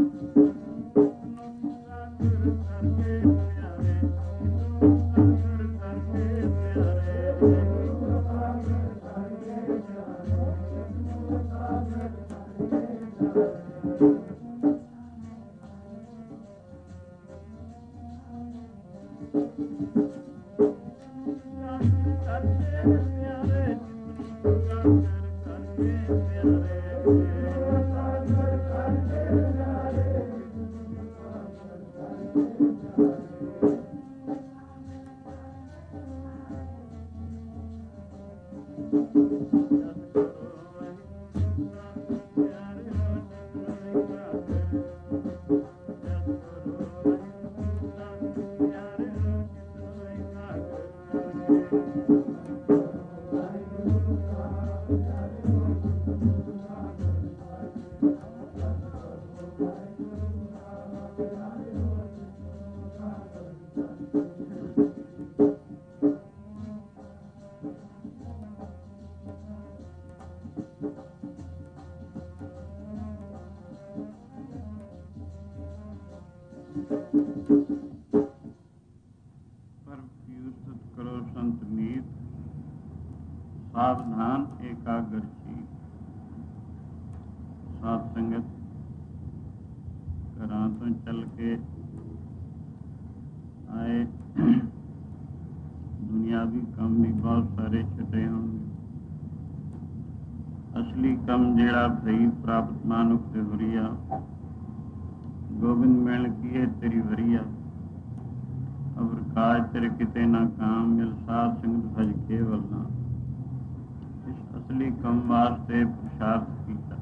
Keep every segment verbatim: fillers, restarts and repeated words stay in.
ਸਾਵਧਾਨ ਏਕਾਗਰ ਚੀਤ। ਸਾਧ ਸੰਗਤ ਘਰਾਂ ਤੋਂ ਚੱਲ ਕੇ ਆਏ, ਦੁਨਿਆਵੀ ਕੰਮ ਵੀ ਬਹੁਤ ਸਾਰੇ ਛੱਡੇ ਹੋਣਗੇ। ਅਸਲੀ ਕੰਮ ਜਿਹੜਾ ਭਈ ਪ੍ਰਾਪਤ ਮਾਨੁਖ ਤੇ ਵਰੀਆ, ਗੋਬਿੰਦ ਮਿਲ ਕੀਏ ਤੇਰੀ ਵਰੀਆ, ਅਵਰ ਕਾਜ ਤੇਰੇ ਕਿਤੇ ਨਾ ਕਾਮ, ਮਿਲ ਸਾਧ ਸੰਗਤ ਭਜ ਕੇਵਲ ਨਾ। ਅਸਲੀ ਕੰਮ ਵਾਸਤੇ ਪੁਰਸ਼ਾਰਥ ਕੀਤਾ।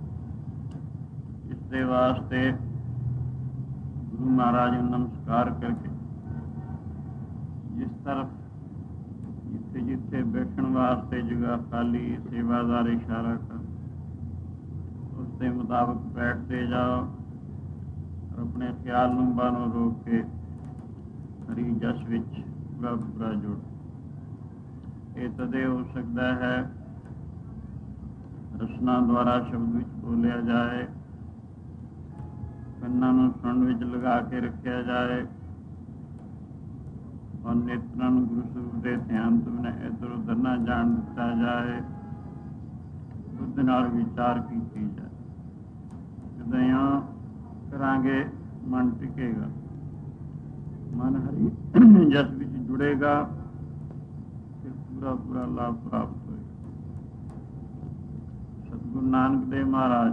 ਇਸ ਦੇ ਵਾਸਤੇ ਗੁਰੂ ਮਹਾਰਾਜ ਨੂੰ ਨਮਸਕਾਰ ਕਰਕੇ ਜਿਸ ਤਰਫ ਜਿੱਥੇ ਜਿੱਥੇ ਬੈਠਣ ਵਾਸਤੇ ਜਗ੍ਹਾ ਖਾਲੀ, ਸੇਵਾਦਾਰ ਇਸ਼ਾਰਾ ਕਰ, ਉਸ ਦੇ ਮੁਤਾਬਕ ਬੈਠਦੇ ਜਾਓ ਔਰ ਆਪਣੇ ਖਿਆਲ ਨੂੰ ਬਾਹਰੋਂ ਰੋਕ ਕੇ ਹਰੀ ਜਸ ਵਿੱਚ ਪੂਰਾ ਪੂਰਾ ਜੁੜ। ਇਹ ਤਦੇ ਹੋ ਸਕਦਾ ਹੈ ਰਸਨਾ ਦੁਆਰਾ ਸ਼ਬਦ ਵਿੱਚ ਬੋਲਿਆ ਜਾਏ, ਕੰਨਾਂ ਨੂੰ ਸੁਣਨ ਵਿੱਚ ਲਗਾ ਕੇ ਰੱਖਿਆ ਜਾਏ ਔਰ ਨੇਤਰਾਂ ਨੂੰ ਗੁਰੂ ਸਰੂਪ ਦੇ ਧਿਆਨ ਤੋਂ ਬਿਨਾਂ ਇੱਧਰ ਉੱਧਰ ਨਾ ਜਾਣ ਦਿੱਤਾ ਜਾਏ। ਬੁੱਧ ਨਾਲ ਵਿਚਾਰ ਕੀਤੀ ਜਾਏ। ਜਦੋਂ ਇਉਂ ਕਰਾਂਗੇ ਮਨ ਟਿਕੇਗਾ, ਮਨ ਹਰੀ ਜਸ ਵਿੱਚ ਜੁੜੇਗਾ, ਫਿਰ ਪੂਰਾ ਪੂਰਾ ਲਾਭ ਪ੍ਰਾਪਤ ਹੋਏਗਾ। ਸਤਿਗੁਰੂ ਨਾਨਕ ਦੇਵ ਮਹਾਰਾਜ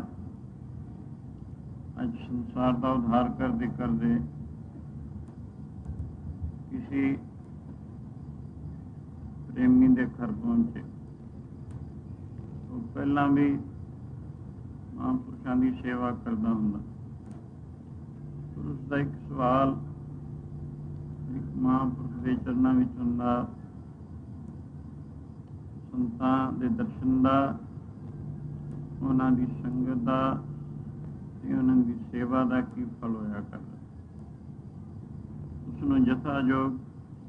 ਅੱਜ ਸੰਸਾਰ ਦਾ ਉਧਾਰ ਕਰਦੇ ਕਰਦੇ ਕਿਸੇ ਪ੍ਰੇਮੀ ਦੇ ਘਰ ਪਹੁੰਚੇ। ਉਹ ਪਹਿਲਾਂ ਵੀ ਮਹਾਂਪੁਰਸ਼ਾਂ ਦੀ ਸੇਵਾ ਕਰਦਾ ਹੁੰਦਾ। ਉਸ ਦਾ ਇੱਕ ਸਵਾਲ ਇੱਕ ਮਹਾਂਪੁਰਖ ਦੇ ਚਰਨਾਂ ਵਿੱਚ ਹੁੰਦਾ, ਸੰਤਾਂ ਦੇ ਦਰਸ਼ਨ ਦਾ, ਉਹਨਾਂ ਦੀ ਸੰਗਤ ਦਾ ਤੇ ਉਹਨਾਂ ਦੀ ਸੇਵਾ ਦਾ ਕੀ ਫਲ ਹੋਇਆ ਕਰਦਾ। ਉਸਨੂੰ ਯਥਾਯੋਗ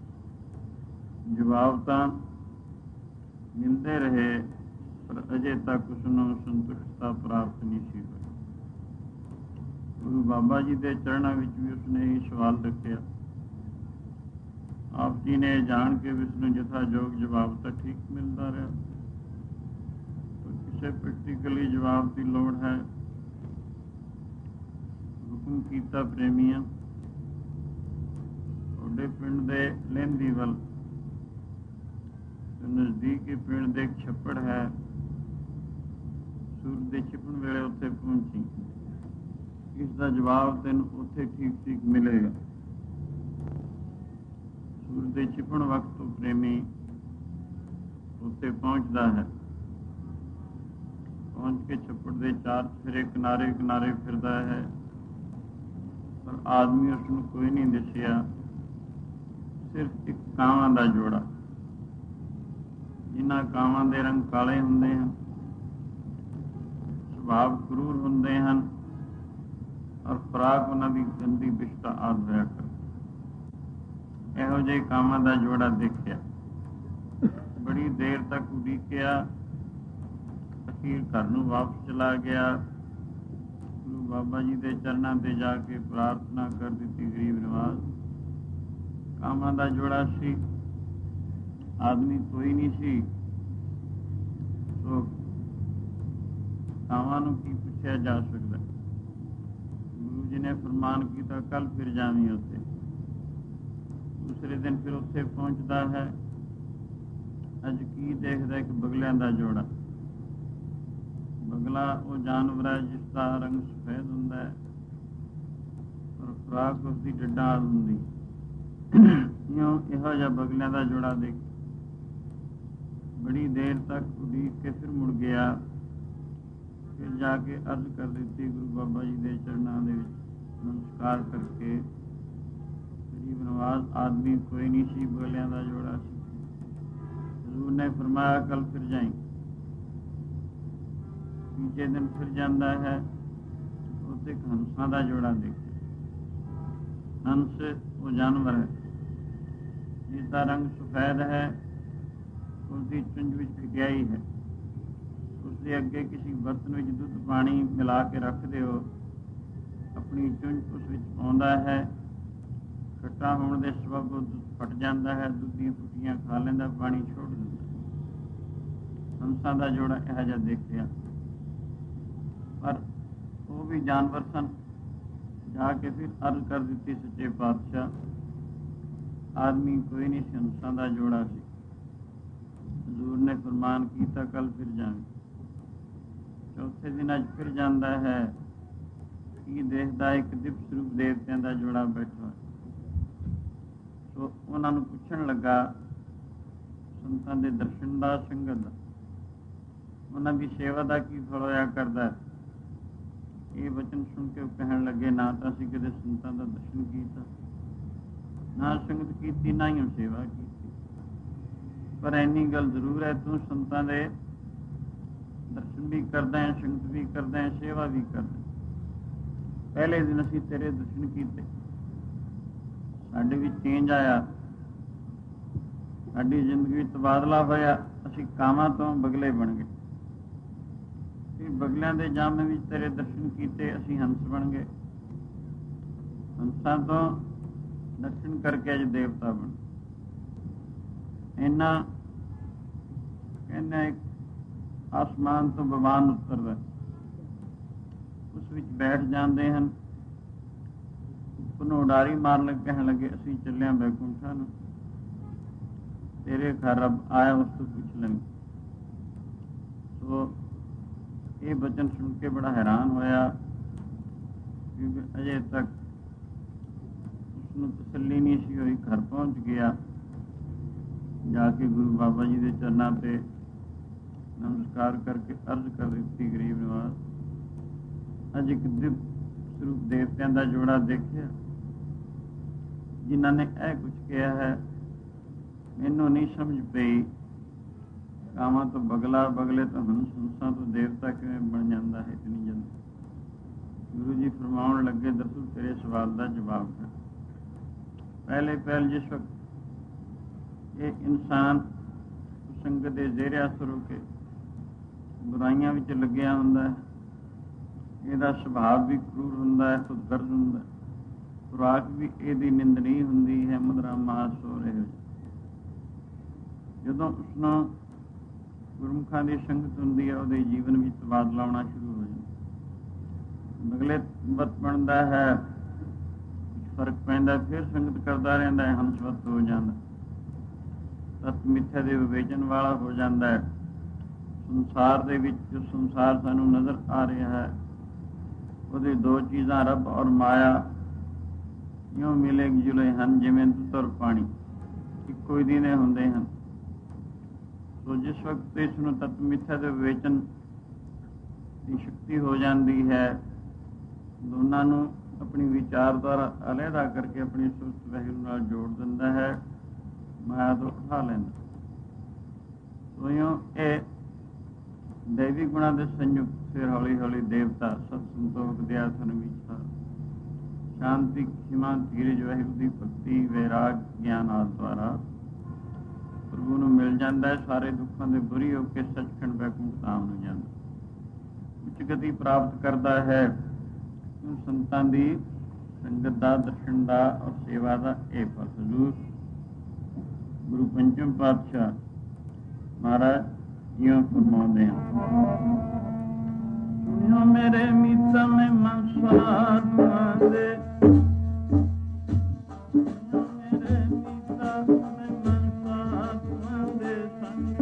ਜਵਾਬ ਤਾਂ ਮਿਲਦੇ ਰਹੇ, ਪਰ ਅਜੇ ਤੱਕ ਉਸਨੂੰ ਸੰਤੁਸ਼ਟਤਾ ਪ੍ਰਾਪਤ ਨਹੀਂ ਸੀ ਹੋਈ। ਗੁਰੂ ਬਾਬਾ ਜੀ ਦੇ ਚਰਨਾਂ ਵਿੱਚ ਵੀ ਉਸਨੇ ਇਹ ਸਵਾਲ ਰੱਖਿਆ। ਆਪ ਜੀ ਨੇ ਜਾਣ ਕੇ ਵੀ ਉਸਨੂੰ ਯਥਾਯੋਗ ਜਵਾਬ ਤਾਂ ਠੀਕ ਮਿਲਦਾ ਰਿਹਾ, ਕਿਸੇ ਪ੍ਰੈਕਟੀਕਲੀ ਜਵਾਬ ਦੀ ਲੋੜ ਹੈ। ਹੁਕਮ ਕੀਤਾ, ਪ੍ਰੇਮੀਆਂ ਤੁਹਾਡੇ ਪਿੰਡ ਦੇ ਲਹਿੰਦੀ ਵੱਲ ਨਜ਼ਦੀਕ ਪਿੰਡ ਦੇ ਇੱਕ ਛੱਪੜ ਹੈ, ਸੂਰਜ ਦੇ ਛਿਪਣ ਵੇਲੇ ਉੱਥੇ ਪਹੁੰਚੀ। ਇਸ ਦਾ ਜਵਾਬ ਤੈਨੂੰ ਉੱਥੇ ਠੀਕ ਠੀਕ ਮਿਲੇਗਾ। ਸੂਰਜ ਦੇ ਛਿਪਣ ਵਕਤ ਉਹ ਪ੍ਰੇਮੀ ਉੱਥੇ ਪਹੁੰਚਦਾ ਹੈ। ਪਹੁੰਚ ਕੇ ਛੱਪੜ ਦੇ ਚਾਰ ਚੁਫੇਰੇ ਕਿਨਾਰੇ ਕਿਨਾਰੇ ਫਿਰਦਾ ਹੈ, ਪਰ ਆਦਮੀ ਉਸਨੂੰ ਕੋਈ ਨਹੀਂ ਦਿਸਿਆ। ਸਿਰਫ ਇੱਕ ਕਾਵਾਂ ਦਾ ਜੋੜਾ, ਜਿਨ੍ਹਾਂ ਕਾਵਾਂ ਦੇ ਰੰਗ ਕਾਲੇ ਹੁੰਦੇ ਹਨ, ਸੁਭਾਵ ਕਰੂਰ ਹੁੰਦੇ ਹਨ ਔਰ ਖੁਰਾਕ ਉਹਨਾਂ ਦੀ ਗੰਦੀ ਬਿਸ਼ਤਾ ਆਦਿ ਹੋਇਆ ਕਰ। ਇਹੋ ਜਿਹੇ ਕਾਵਾਂ ਦਾ ਜੋੜਾ ਦੇਖਿਆ। ਬੜੀ ਦੇਰ ਤੱਕ ਉਡੀਕਿਆ, ਅਖੀਰ ਘਰ ਨੂੰ ਵਾਪਸ ਚਲਾ ਗਿਆ। ਗੁਰੂ ਬਾਬਾ ਜੀ ਦੇ ਚਰਨਾਂ ਤੇ ਜਾ ਕੇ ਪ੍ਰਾਰਥਨਾ ਕਰ ਦਿੱਤੀ। ਗਰੀਬ ਨਿਵਾਜ ਕਾਮਾਂ ਦਾ ਜੋੜਾ ਸੀ, ਆਦਮੀ ਕੋਈ ਨਹੀਂ ਸੀ, ਸੋ ਕਾਮਾਂ ਨੂੰ ਕੀ ਪੁੱਛਿਆ ਜਾ ਸਕਦਾ। ਗੁਰੂ ਜੀ ਨੇ ਫਰਮਾਨ ਕੀਤਾ, ਕੱਲ ਫਿਰ ਜਾਵੀਂ ਉੱਥੇ। ਦੂਸਰੇ ਦਿਨ ਫਿਰ ਉੱਥੇ ਪਹੁੰਚਦਾ ਹੈ। ਅੱਜ ਕੀ ਦੇਖਦਾ, ਇੱਕ ਬਗਲਿਆਂ ਦਾ ਜੋੜਾ। ਬਗਲਾ ਉਹ ਜਾਨਵਰ ਹੈ ਜਿਸ ਦਾ ਰੰਗ ਸਫੈਦ ਹੁੰਦਾ ਹੈ ਔਰ ਖੁਰਾਕ ਉਸਦੀ ਡੱਡਾਂ ਹੁੰਦੀ। ਇਉਂ ਇਹੋ ਜਿਹਾ ਬਗਲਿਆਂ ਦਾ ਜੋੜਾ ਦੇਖ ਬੜੀ ਦੇਰ ਤੱਕ ਉਡੀਕ ਕੇ ਫਿਰ ਮੁੜ ਗਿਆ। ਫਿਰ ਜਾ ਕੇ ਅਰਜ਼ ਕਰ ਦਿੱਤੀ ਗੁਰੂ ਬਾਬਾ ਜੀ ਦੇ ਚਰਨਾਂ ਦੇ ਵਿੱਚ ਨਮਸਕਾਰ ਕਰਕੇ। ਗਰੀਬ ਨਵਾਜ਼ ਆਦਮੀ ਕੋਈ ਨਹੀਂ ਸੀ, ਬਗਲਿਆਂ ਦਾ ਜੋੜਾ ਸੀ। ਹਜ਼ੂਰ ਨੇ ਫਰਮਾਇਆ, ਕੱਲ ਫਿਰ ਜਾਈਂ। ਤੀਜੇ ਦਿਨ ਫਿਰ ਜਾਂਦਾ ਹੈ, ਉੱਥੇ ਇੱਕ ਹੰਸਾਂ ਦਾ ਜੋੜਾ ਦੇਖਿਆ। ਹੰਸ ਉਹ ਜਾਨਵਰ ਹੈ ਜਿਸਦਾ ਰੰਗ ਸਫੈਦ ਹੈ, ਉਸਦੀ ਚੁੰਝ ਵਿੱਚ ਖਿਟਿਆਈ ਹੈ। ਉਸਦੇ ਅੱਗੇ ਕਿਸੇ ਬਰਤਨ ਵਿੱਚ ਦੁੱਧ ਪਾਣੀ ਮਿਲਾ ਕੇ ਰੱਖ ਦਿਓ, ਆਪਣੀ ਚੁੰਝ ਉਸ ਵਿੱਚ ਪਾਉਂਦਾ ਹੈ। ਖੱਟਾ ਹੋਣ ਦੇ ਸਬਬ ਉਹ ਦੁੱਧ ਫਟ ਜਾਂਦਾ ਹੈ, ਦੁੱਧ ਦੀਆਂ ਫੁੱਟੀਆਂ ਖਾ ਲੈਂਦਾ, ਪਾਣੀ ਛੋੜ ਦਿੰਦਾ। ਹੰਸਾਂ ਦਾ ਜੋੜਾ ਇਹੋ ਜਿਹਾ ਦੇਖਿਆ। ਪਰ ਉਹ ਵੀ ਜਾਨਵਰ ਸਨ। ਜਾ ਕੇ ਫਿਰ ਅਰਜ਼ ਕਰ ਦਿੱਤੀ, ਸੱਚੇ ਪਾਤਸ਼ਾਹ ਆਦਮੀ ਕੋਈ ਨਹੀਂ ਸੀ, ਹੰਸਾਂ ਦਾ ਜੋੜਾ ਸੀ। ਹਜ਼ੂਰ ਨੇ ਫਰਮਾਨ ਕੀਤਾ, ਕੱਲ ਫਿਰ ਜਾਵੇਂ। ਚੌਥੇ ਦਿਨ ਅੱਜ ਫਿਰ ਜਾਂਦਾ ਹੈ। ਕੀ ਦੇਖਦਾ, ਇੱਕ ਦਿਵ ਸਰੂਪ ਦੇਵਤਿਆਂ ਦਾ ਜੋੜਾ ਬੈਠਾ। ਸੋ ਉਹਨਾਂ ਨੂੰ ਪੁੱਛਣ ਲੱਗਾ, ਸੰਤਾਂ ਦੇ ਦਰਸ਼ਨ ਦਾ, ਸੰਗਤ ਦਾ, ਉਹਨਾਂ ਦੀ ਸੇਵਾ ਦਾ ਕੀ ਫਲ ਹੋਇਆ ਕਰਦਾ। ਇਹ ਵਚਨ ਸੁਣ ਕੇ ਉਹ ਕਹਿਣ ਲੱਗੇ, ਨਾ ਤਾਂ ਅਸੀਂ ਕਦੇ ਸੰਤਾਂ ਦਾ ਦਰਸ਼ਨ ਕੀਤਾ, ਨਾ ਸੰਗਤ ਕੀਤੀ, ਨਾ ਹੀ ਸੇਵਾ ਕੀਤੀ। ਪਰ ਇੰਨੀ ਗੱਲ ਜ਼ਰੂਰ ਹੈ, ਤੂੰ ਸੰਤਾਂ ਦੇ ਦਰਸ਼ਨ ਵੀ ਕਰਦਾ ਹੈ, ਸੰਗਤ ਵੀ ਕਰਦਾ ਹੈ, ਸੇਵਾ ਵੀ ਕਰਦਾ। ਪਹਿਲੇ ਦਿਨ ਅਸੀਂ ਤੇਰੇ ਦਰਸ਼ਨ ਕੀਤੇ, ਸਾਡੇ ਵਿੱਚ ਚੇਂਜ ਆਇਆ, ਸਾਡੀ ਜ਼ਿੰਦਗੀ ਵਿੱਚ ਤਬਾਦਲਾ ਹੋਇਆ। ਅਸੀਂ ਕਾਮਾਂ ਤੋਂ ਬਗਲੇ ਬਣ ਗਏ। ਅਸੀਂ ਬਗਲਿਆਂ ਦੇ ਜਾਮੇ ਵਿੱਚ ਤੇਰੇ ਦਰਸ਼ਨ ਕੀਤੇ, ਅਸੀਂ ਹੰਸ ਬਣ ਗਏ। ਹੰਸਾਂ ਤੋਂ ਦਰਸ਼ਨ ਕਰਕੇ ਅੱਜ ਦੇਵਤਾ ਬਣ। ਇੰਨਾ ਕਹਿੰਦਾ, ਇੱਕ ਆਸਮਾਨ ਤੋਂ ਭਗਵਾਨ ਉਤਰਦਾ, ਉਸ ਵਿੱਚ ਬੈਠ ਜਾਂਦੇ ਹਨ। ਉੱਪਰੋਂ ਉਡਾਰੀ ਮਾਰਨ ਲੱਗੇ, ਕਹਿਣ ਲੱਗੇ, ਅਸੀਂ ਚੱਲਿਆ ਬੈਕੁੰਠਾਂ ਨੂੰ, ਤੇਰੇ ਘਰ ਰੱਬ ਆਇਆ, ਉਸ ਤੋਂ ਪੁੱਛ ਲੈਂਗੇ। ਸੋ ਇਹ ਬਚਨ ਸੁਣ ਕੇ ਬੜਾ ਹੈਰਾਨ ਹੋਇਆ, ਕਿਉਂਕਿ ਅਜੇ ਤੱਕ ਉਸਨੂੰ ਤਸੱਲੀ ਨਹੀਂ ਸੀ ਹੋਈ। ਘਰ ਪਹੁੰਚ ਗਿਆ, ਜਾ ਕੇ ਗੁਰੂ ਬਾਬਾ ਜੀ ਦੇ ਚਰਨਾਂ ਤੇ ਨਮਸਕਾਰ ਕਰਕੇ ਅਰਜ਼ ਕਰ ਦਿੱਤੀ, ਗਰੀਬ ਨਿਵਾਜ ਅੱਜ ਇੱਕ ਦਿਵ ਸਰੂਪ ਦੇਵਤਿਆਂ ਦਾ ਜੋੜਾ ਦੇਖਿਆ, ਜਿਨ੍ਹਾਂ ਨੇ ਇਹ ਕੁਝ ਕਿਹਾ ਹੈ। ਮੈਨੂੰ ਨਹੀਂ ਸਮਝ ਪਈ, ਕਾਮਾਂ ਤੋਂ ਬਗਲਾ, ਬਗਲੇ ਤੋਂ ਹੰਸ, ਹੰਸਾਂ ਤੋਂ ਦੇਵਤਾ ਕਿਵੇਂ ਬਣ ਜਾਂਦਾ ਹੈ ਇਤਨੀ ਜਲਦੀ। ਗੁਰੂ ਜੀ ਫਰਮਾਉਣ ਲੱਗੇ, ਦਰਅਸਲ ਤੇਰੇ ਸਵਾਲ ਦਾ ਜਵਾਬ ਹੈ। ਪਹਿਲੇ ਪਹਿਲ ਜਿਸ ਵਕਤ ਇਹ ਇਨਸਾਨ ਸੰਗਤ ਦੇ ਜ਼ੇਰੇ ਅਸਰ ਹੋ ਕੇ ਬੁਰਾਈਆਂ ਵਿੱਚ ਲੱਗਿਆ ਹੁੰਦਾ ਹੈ, ਇਹਦਾ ਸੁਭਾਅ ਵੀ ਕਰੂਰ ਹੁੰਦਾ ਹੈ, ਖੁਦਗਰਜ਼ ਹੁੰਦਾ ਹੈ, ਖੁਰਾਕ ਵੀ ਇਹਦੀ ਨਿੰਦਣੀ ਹੁੰਦੀ ਹੈ, ਮਧੁਰਾ ਮਾਸ ਹੋ ਰਹੇ। ਜਦੋਂ ਉਸਨੂੰ ਗੁਰਮੁਖਾਂ ਦੀ ਸੰਗਤ ਹੁੰਦੀ ਹੈ, ਉਹਦੇ ਜੀਵਨ ਵਿੱਚ ਤਬਾਦਲਾ ਆਉਣਾ ਸ਼ੁਰੂ ਹੋ ਜਾਂਦਾ। ਬਗਲੇ ਵਤ ਬਣਦਾ ਹੈ, ਕੁਛ ਫਰਕ ਪੈਂਦਾ, ਫਿਰ ਸੰਗਤ ਕਰਦਾ ਰਹਿੰਦਾ ਹੈ, ਹੰਸਵਤ ਹੋ ਜਾਂਦਾ, ਤਤ ਮਿੱਥਿਆ ਦੇ ਵਿਵੇਚਨ ਵਾਲਾ ਹੋ ਜਾਂਦਾ ਹੈ। ਸੰਸਾਰ ਦੇ ਵਿੱਚ ਜੋ ਸੰਸਾਰ ਸਾਨੂੰ ਨਜ਼ਰ ਆ ਰਿਹਾ ਹੈ, ਉਹਦੇ ਦੋ ਚੀਜ਼ਾਂ ਰੱਬ ਔਰ ਮਾਇਆ ਇਉਂ ਮਿਲੇ ਜੁਲੇ ਹਨ, ਜਿਵੇਂ ਦੁੱਧ ਔਰ ਪਾਣੀ ਇੱਕੋ ਹੀ ਦਿਨੇ ਹੁੰਦੇ ਹਨ। ਸੋ ਜਿਸ ਵਕਤ ਇਸ ਨੂੰ ਤਤ ਮਿੱਥਿਆ ਦੇ ਵਿਵੇਚਨ ਦੀ ਸ਼ਕਤੀ ਹੋ ਜਾਂਦੀ ਹੈ, ਦੋਨਾਂ ਨੂੰ ਆਪਣੀ ਵਿਚਾਰ ਦੁਆਰਾ ਅਲੱਗਾ ਕਰਕੇ ਆਪਣੀ ਸੁਰਤ ਵਾਹਿਗੁਰੂ ਨਾਲ ਜੋੜ ਦਿੰਦਾ ਹੈ, ਮਾਇਆ ਤੋਂ ਉਠਾ ਲੈਂਦਾ। ਸੋ ਇਉਂ ਇਹ ਦੈਵੀ ਗੁਣਾਂ ਦੇ ਸੰਯੁਕਤ ਫਿਰ ਹੌਲੀ ਹੌਲੀ ਦੇਵਤਾ, ਸਤ ਸੰਤੋਖ, ਦਇਆ, ਧਰਮ, ਇੱਛਾ, ਸ਼ਾਂਤੀ, ਖਿਮਾ, ਧੀਰਜ, ਵਾਹਿਗੁਰੂ ਦੀ ਭਗਤੀ, ਵੈਰਾਗ, ਗਿਆਨ ਆਦਿ ਦੁਆਰਾ ਪ੍ਰਭੂ ਨੂੰ ਮਿਲ ਜਾਂਦਾ ਹੈ। ਸਾਰੇ ਦੁੱਖਾਂ ਦੇ ਬੁਰੀ ਹੋ ਕੇ ਸੱਚਖੰਡ ਬੈਕੁੰਠ ਧਾਮ ਨੂੰ ਜਾਂਦਾ, ਉੱਚ ਗਤੀ ਪ੍ਰਾਪਤ ਕਰਦਾ ਹੈ। ਸੰਤਾਂ ਦੀ ਸੰਗਤ ਦਾ, ਦਰਸ਼ਨ ਦਾ ਔਰ ਸੇਵਾ ਦਾ ਇਹ ਫਲ। ਹਜ਼ੂਰ ਗੁਰੂ ਪੰਚਮ ਪਾਤਸ਼ਾਹ ਮਹਾਰਾਜ ਇਉਂ ਫਰਮਾਉਂਦੇ ਹਨ, ਸੁਣਿਓ ਮੇਰੇ ਮੀਤਾ ਮੈਂ ਸਾਧੂਆਂ ਦੇ, ਮੇਰੇ ਮੀਤਾ ਮੈਂ ਸਾਧੂਆਂ ਦੇ ਸੰਗ,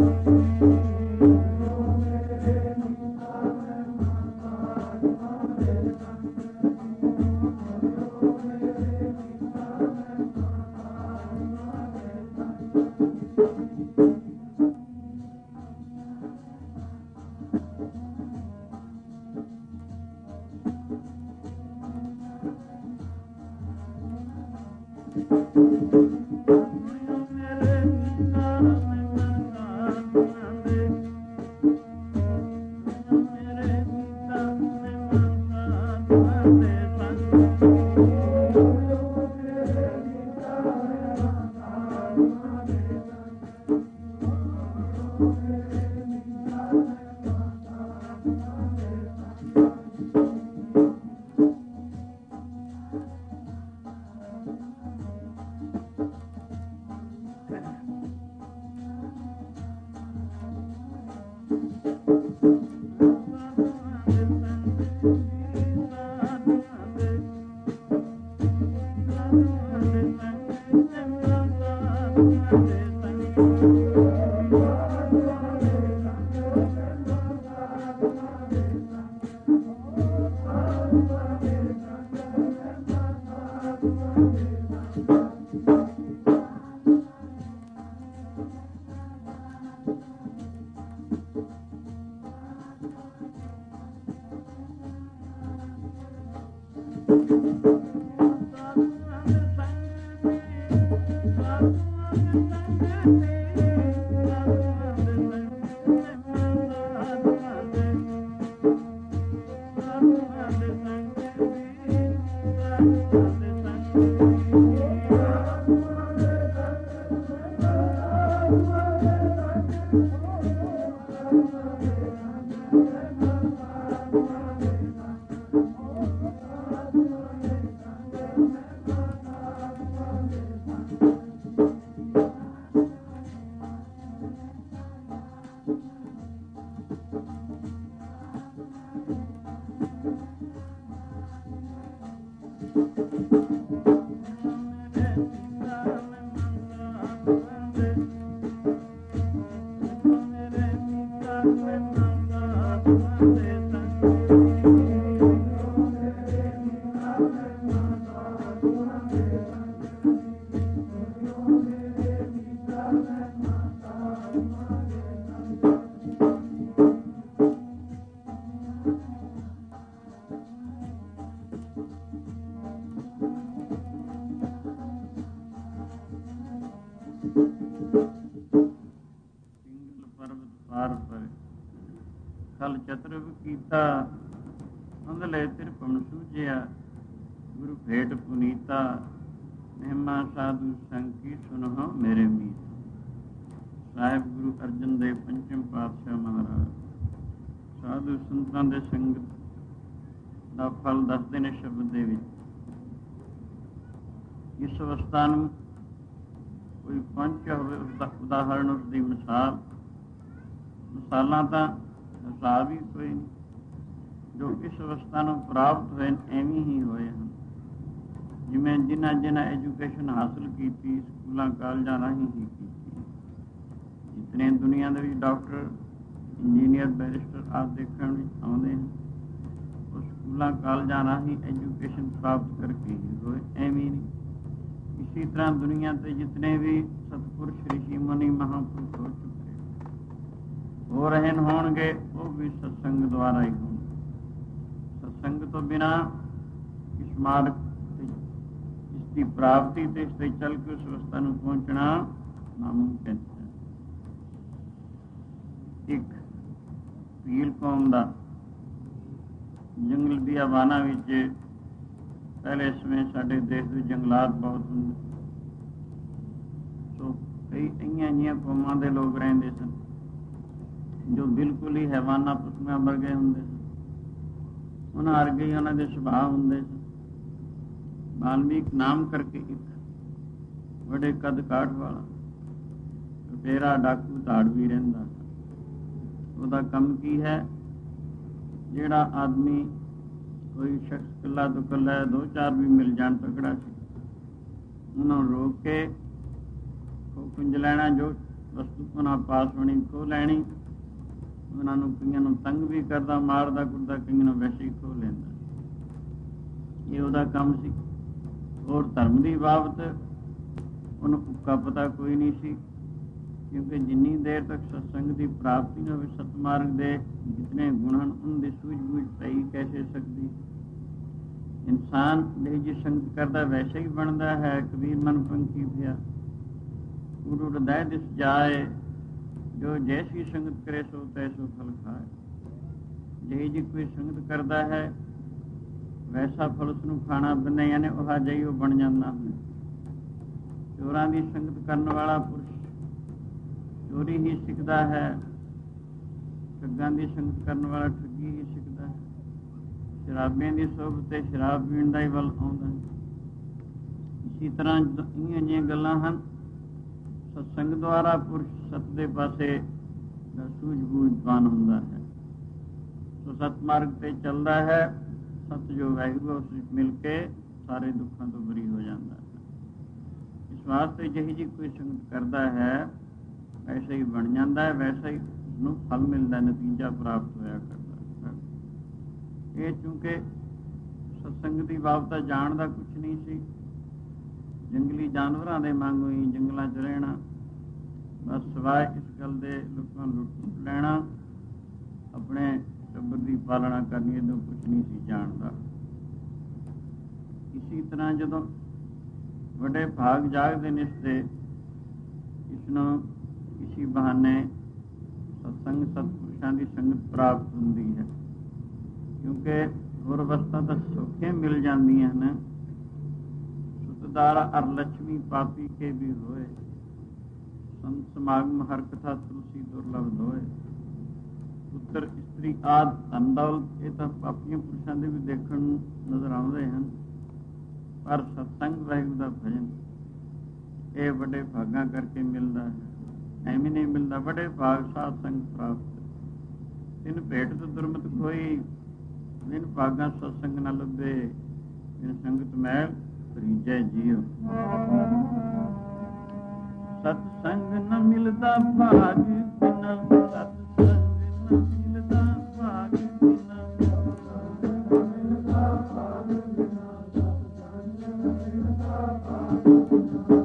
ਖਲ ਚਤਰਵ ਕੀਤਾ ਅੰਧਲੇ ਤਿਰਪਮ ਸੂਝਿਆ, ਗੁਰੂ ਭੇਟ ਪੁਨੀਤਾ ਮਹਿਮਾ ਸਾਧੂ ਸੰਕੀ ਸੁਨਹੁ ਮੇਰੇ ਮੀਤ। ਸਾਹਿਬ ਗੁਰੂ ਅਰਜਨ ਦੇਵ ਪੰਚਮ ਪਾਤਸ਼ਾਹ ਮਹਾਰਾਜ ਸਾਧੂ ਸੰਤਾਂ ਦੇ ਸੰਗਤ ਦਾ ਫਲ ਦੱਸਦੇ ਨੇ ਸ਼ਬਦ ਦੇ ਵਿੱਚ। ਇਸ ਅਵਸਥਾ ਨੂੰ ਕੋਈ ਪਹੁੰਚਿਆ ਹੋਵੇ ਉਸਦਾ ਉਦਾਹਰਣ, ਉਸਦੀ ਮਿਸਾਲ, ਮਿਸਾਲਾਂ ਤਾਂ ਹਿਸਾਬ ਹੀ ਕੋਈ ਨਹੀਂ। ਜੋ ਇਸ ਅਵਸਥਾ ਨੂੰ ਪ੍ਰਾਪਤ ਹੋਏ ਐਵੇਂ ਹੀ ਹੋਏ ਹਨ, ਜਿਵੇਂ ਜਿਨ੍ਹਾਂ ਜਿਨ੍ਹਾਂ ਐਜੂਕੇਸ਼ਨ ਹਾਸਲ ਕੀਤੀ ਸਕੂਲਾਂ ਕਾਲਜਾਂ ਰਾਹੀਂ ਹੀ ਕੀਤੀ। ਜਿਤਨੇ ਦੁਨੀਆ ਦੇ ਵਿੱਚ ਡਾਕਟਰ, ਇੰਜੀਨੀਅਰ, ਬੈਰਿਸਟਰ ਆਦਿ ਦੇਖਣ ਵਿੱਚ ਆਉਂਦੇ ਹਨ, ਉਹ ਸਕੂਲਾਂ ਕਾਲਜਾਂ ਰਾਹੀਂ ਐਜੂਕੇਸ਼ਨ ਪ੍ਰਾਪਤ ਕਰਕੇ ਹੀ ਹੋਏ, ਐਵੇਂ ਨਹੀਂ। ਇਸੀ ਤਰ੍ਹਾਂ ਦੁਨੀਆ ਤੇ ਜਿਤਨੇ ਵੀ ਸਤਿਪੁਰਸ਼, ਰਿਸ਼ੀ ਮੁਨੀ, ਮਹਾਂਪੁਰਖ ਹੋ ਚੁੱਕੇ ਹੋ ਰਹੇ ਹੋਣਗੇ, ਉਹ ਵੀ ਸਤਸੰਗ ਦੁਆਰਾ ਹੀ ਹੋਣ। ਸਤਸੰਗ ਤੋਂ ਬਿਨਾਂ ਇਸ ਮਾਰਗ ਇਸ ਦੀ ਪ੍ਰਾਪਤੀ ਤੇ ਇਸ ਤੇ ਚੱਲ ਕੇ ਉਸ ਅਵਸਥਾ ਨੂੰ ਪਹੁੰਚਣਾ ਨਾਮੁਮਕਿਨ ਹੈ। ਇੱਕ ਭੀਲ ਕੌਮ ਦਾ ਜੰਗਲ ਬਿਆਬਾਨਾਂ ਵਿੱਚ ਪਹਿਲੇ ਸਮੇਂ ਸਾਡੇ ਦੇਸ਼ ਦੇ ਜੰਗਲਾਤ ਬਹੁਤ ਹੁੰਦੇ, ਸੋ ਕਈ ਇਹੀਆਂ ਜਿਹੀਆਂ ਕੌਮਾਂ ਦੇ ਲੋਕ ਰਹਿੰਦੇ ਸਨ ਜੋ ਬਿਲਕੁਲ ਹੀ ਹੈਵਾਨਾਂ ਪਸ਼ੂਆਂ ਵਰਗੇ ਹੁੰਦੇ ਸਨ। ਉਹਨਾਂ ਵਰਗੇ ਹੀ ਉਹਨਾਂ ਦੇ ਸੁਭਾਅ ਹੁੰਦੇ ਸਨ। ਵਾਲਮੀਕ ਨਾਮ ਕਰਕੇ ਇੱਕ ਬੜੇ ਕੱਦ ਕਾਠ ਵਾਲਾ ਲੁਟੇਰਾ ਡਾਕੂ ਧਾੜ ਵੀ ਰਹਿੰਦਾ। ਉਹਦਾ ਕੰਮ ਕੀ ਹੈ? ਜਿਹੜਾ ਆਦਮੀ ਕੋਈ ਸ਼ਖਸ ਇਕੱਲਾ ਤੋਂ ਇਕੱਲਾ ਦੋ ਚਾਰ ਵੀ ਮਿਲ ਜਾਣ ਤਕੜਾ ਸੀ, ਉਹਨਾਂ ਨੂੰ ਰੋਕ ਕੇ ਖੋ ਕੁੰਜ ਲੈਣਾ, ਜੋ ਵਸਤੂ ਉਹਨਾਂ ਪਾਸ ਹੋਣੀ ਖੋਹ ਲੈਣੀ। ਉਹਨਾਂ ਨੂੰ ਕਈਆਂ ਨੂੰ ਤੰਗ ਵੀ ਕਰਦਾ, ਮਾਰਦਾ ਕੁੱਟਦਾ, ਕਈਆਂ ਨੂੰ ਵੈਸੇ ਹੀ ਖੋਹ ਲੈਂਦਾ। ਇਹ ਉਹਦਾ ਕੰਮ ਸੀ। ਹੋਰ ਧਰਮ ਦੀ ਬਾਬਤ ਉਹਨੂੰ ਉੱਕਾ ਪਤਾ ਕੋਈ ਨਹੀਂ ਸੀ, ਕਿਉਂਕਿ ਜਿੰਨੀ ਦੇਰ ਤੱਕ ਸਤਸੰਗ ਦੀ ਪ੍ਰਾਪਤੀ ਨਾ ਹੋਵੇ, ਸਤਮਾਰਗ ਦੇ ਜਿਤਨੇ ਗੁਣ ਹਨ ਉਹਨਾਂ ਦੀ ਸੂਝ-ਬੂਝ ਪਈ ਕੈਸੇ ਸਕਦੀ। ਇਨਸਾਨ ਦੇ ਜੀ ਸੰਗਤ ਕਰਦਾ ਵੈਸੇ ਹੀ ਬਣਦਾ ਹੈ। ਕਬੀਰ ਮਨ ਪੰਖੀ ਪਿਆ ਉਡ ਉਡਦਾ ਦਿਸ ਜਾਏ, ਜੋ ਜੈਸੀ ਸੰਗਤ ਕਰੇ ਸੋ ਤੈਸੋ ਫਲ ਖਾਏ। ਜੇ ਜੀ ਕੋਈ ਸੰਗਤ ਕਰਦਾ ਹੈ ਵੈਸਾ ਫਲ ਉਸਨੂੰ ਖਾਣਾ ਪੈਂਦਾ, ਯਾਨੀ ਉਹ ਜਿਹੀ ਉਹ ਬਣ ਜਾਂਦਾ ਹੈ। ਚੋਰਾਂ ਦੀ ਸੰਗਤ ਕਰਨ ਵਾਲਾ ਪੁਰਸ਼ ਚੋਰੀ ਹੀ ਸਿੱਖਦਾ ਹੈ, ਠੱਗਾਂ ਦੀ ਸੰਗਤ ਕਰਨ ਵਾਲਾ ਠੱਗੀ ਹੀ ਸਿੱਖਦਾ ਹੈ, ਸ਼ਰਾਬੀਆਂ ਦੀ ਸੋਭਤ ਤੇ ਸ਼ਰਾਬ ਪੀਣ ਦਾ ਹੀ ਵੱਲ ਆਉਂਦਾ ਹੈ। ਇਸੀ ਤਰ੍ਹਾਂ ਇਹੀਆਂ ਜਿਹੀਆਂ ਗੱਲਾਂ ਹਨ। ਸਤਸੰਗ ਦੁਆਰਾ ਪੁਰਸ਼ ਸਤ ਦੇ ਪਾਸੇ ਦਾ ਸੂਝ-ਬੂਝਵਾਨ ਹੁੰਦਾ ਹੈ, ਸੋ ਸਤ ਮਾਰਗ ਤੇ ਚੱਲਦਾ ਹੈ। ਸਤ ਜੋ ਵਾਹਿਗੁਰੂ ਉਸ ਵਿੱਚ ਮਿਲ ਕੇ ਸਾਰੇ ਦੁੱਖਾਂ ਤੋਂ ਬਰੀ ਹੋ ਜਾਂਦਾ ਹੈ। ਇਸ ਵਾਸਤੇ ਜਿਹੀ ਜੀ ਕੋਈ ਸੰਗਤ ਕਰਦਾ ਹੈ ਵੈਸੇ ਹੀ ਬਣ ਜਾਂਦਾ ਹੈ, ਵੈਸੇ ਹੀ ਉਸਨੂੰ ਫਲ ਮਿਲਦਾ, ਨਤੀਜਾ ਪ੍ਰਾਪਤ ਹੋਇਆ ਕਰਦਾ ਹੈ। ਇਹ ਚੂੰਕਿ ਸਤਸੰਗ ਦੀ ਬਾਬਤ ਜਾਣਦਾ ਕੁਛ ਨਹੀਂ ਸੀ, ਜੰਗਲੀ ਜਾਨਵਰਾਂ ਦੇ ਵਾਂਗੂ ਹੀ ਜੰਗਲਾਂ 'ਚ ਰਹਿਣਾ, ਬਸ ਸਿਵਾਏ ਇਸ ਗੱਲ ਦੇ ਲੋਕਾਂ ਨੂੰ ਲੁੱਟ ਲੈਣਾ, ਆਪਣੇ ਟੱਬਰ ਦੀ ਪਾਲਣਾ ਕਰਨੀ, ਇਹਨੂੰ ਕੁਛ ਨਹੀਂ ਸੀ ਜਾਣਦਾ। ਇਸੀ ਤਰ੍ਹਾਂ ਜਦੋਂ ਵੱਡੇ ਭਾਗ ਜਾਗਦੇ ਨਿਸਦੇ ਇਸ ਨੂੰ ਇਸੀ ਬਹਾਨੇ ਸਤਸੰਗ ਸਤਪੁਰਸ਼ਾਂ ਦੀ ਸੰਗਤ ਪ੍ਰਾਪਤ ਹੁੰਦੀ ਹੈ, ਕਿਉਂਕਿ ਹੋਰ ਅਵਸਥਾ ਤਾਂ ਸੌਖੀਆਂ ਮਿਲ ਜਾਂਦੀਆਂ ਹਨ। ਸੁਤਦਾਰਾ ਅਰ ਲక్ష్ਮੀ ਪਾਪੀ ਕੇ ਵੀ ਹੋਏ, ਸੰਤ ਸਮਾਗਮ ਹਰ ਕਥਾ ਤੁਲਸੀ ਦੁਰਲਭ ਹੋਏ। ਪੁੱਤਰ ਇਸਤਰੀ ਆਦਿ ਧਨ ਦੌਲਤ ਇਹ ਤਾਂ ਪਾਪੀਆਂ ਪੁਰਸ਼ਾਂ ਦੇ ਵੀ ਦੇਖਣ ਨੂੰ ਨਜ਼ਰ ਆਉਂਦੇ ਹਨ, ਪਰ ਸਤਸੰਗ ਵਾਹਿਗੁਰੂ ਦਾ ਭਜਨ ਇਹ ਵੱਡੇ ਭਾਗਾਂ ਕਰਕੇ ਮਿਲਦਾ ਹੈ, ਐਵੇਂ ਨਹੀਂ ਮਿਲਦਾ। ਵੱਡੇ ਭਾਗ ਸਾਧ ਸੰਗ ਪ੍ਰਾਪਤ। ਤਿੰਨ ਭੇਟ ਤੋਂ ਦੁਰਮਤ ਕੋਈ, ਤਿੰਨ ਭਾਗਾਂ ਸਤਸੰਗ ਨਾ ਲੱਭੇ, ਤਿੰਨ ਸੰਗਤ ਮੈਲ ਰੀਜੈ ਜੀਓ। ਸਤਸੰਗ ਨ ਮਿਲਦਾ ਭਾਗ ਬਿਨਾ, ਸਤਸੰਗ ਨ ਮਿਲਦਾ ਭਾਗ ਬਿਨਾ, ਮਿਲਦਾ ਭਾਗ ਬਿਨਾ, ਸਤਸੰਗ ਨ ਮਿਲਦਾ ਭਾਗ ਬਿਨਾ।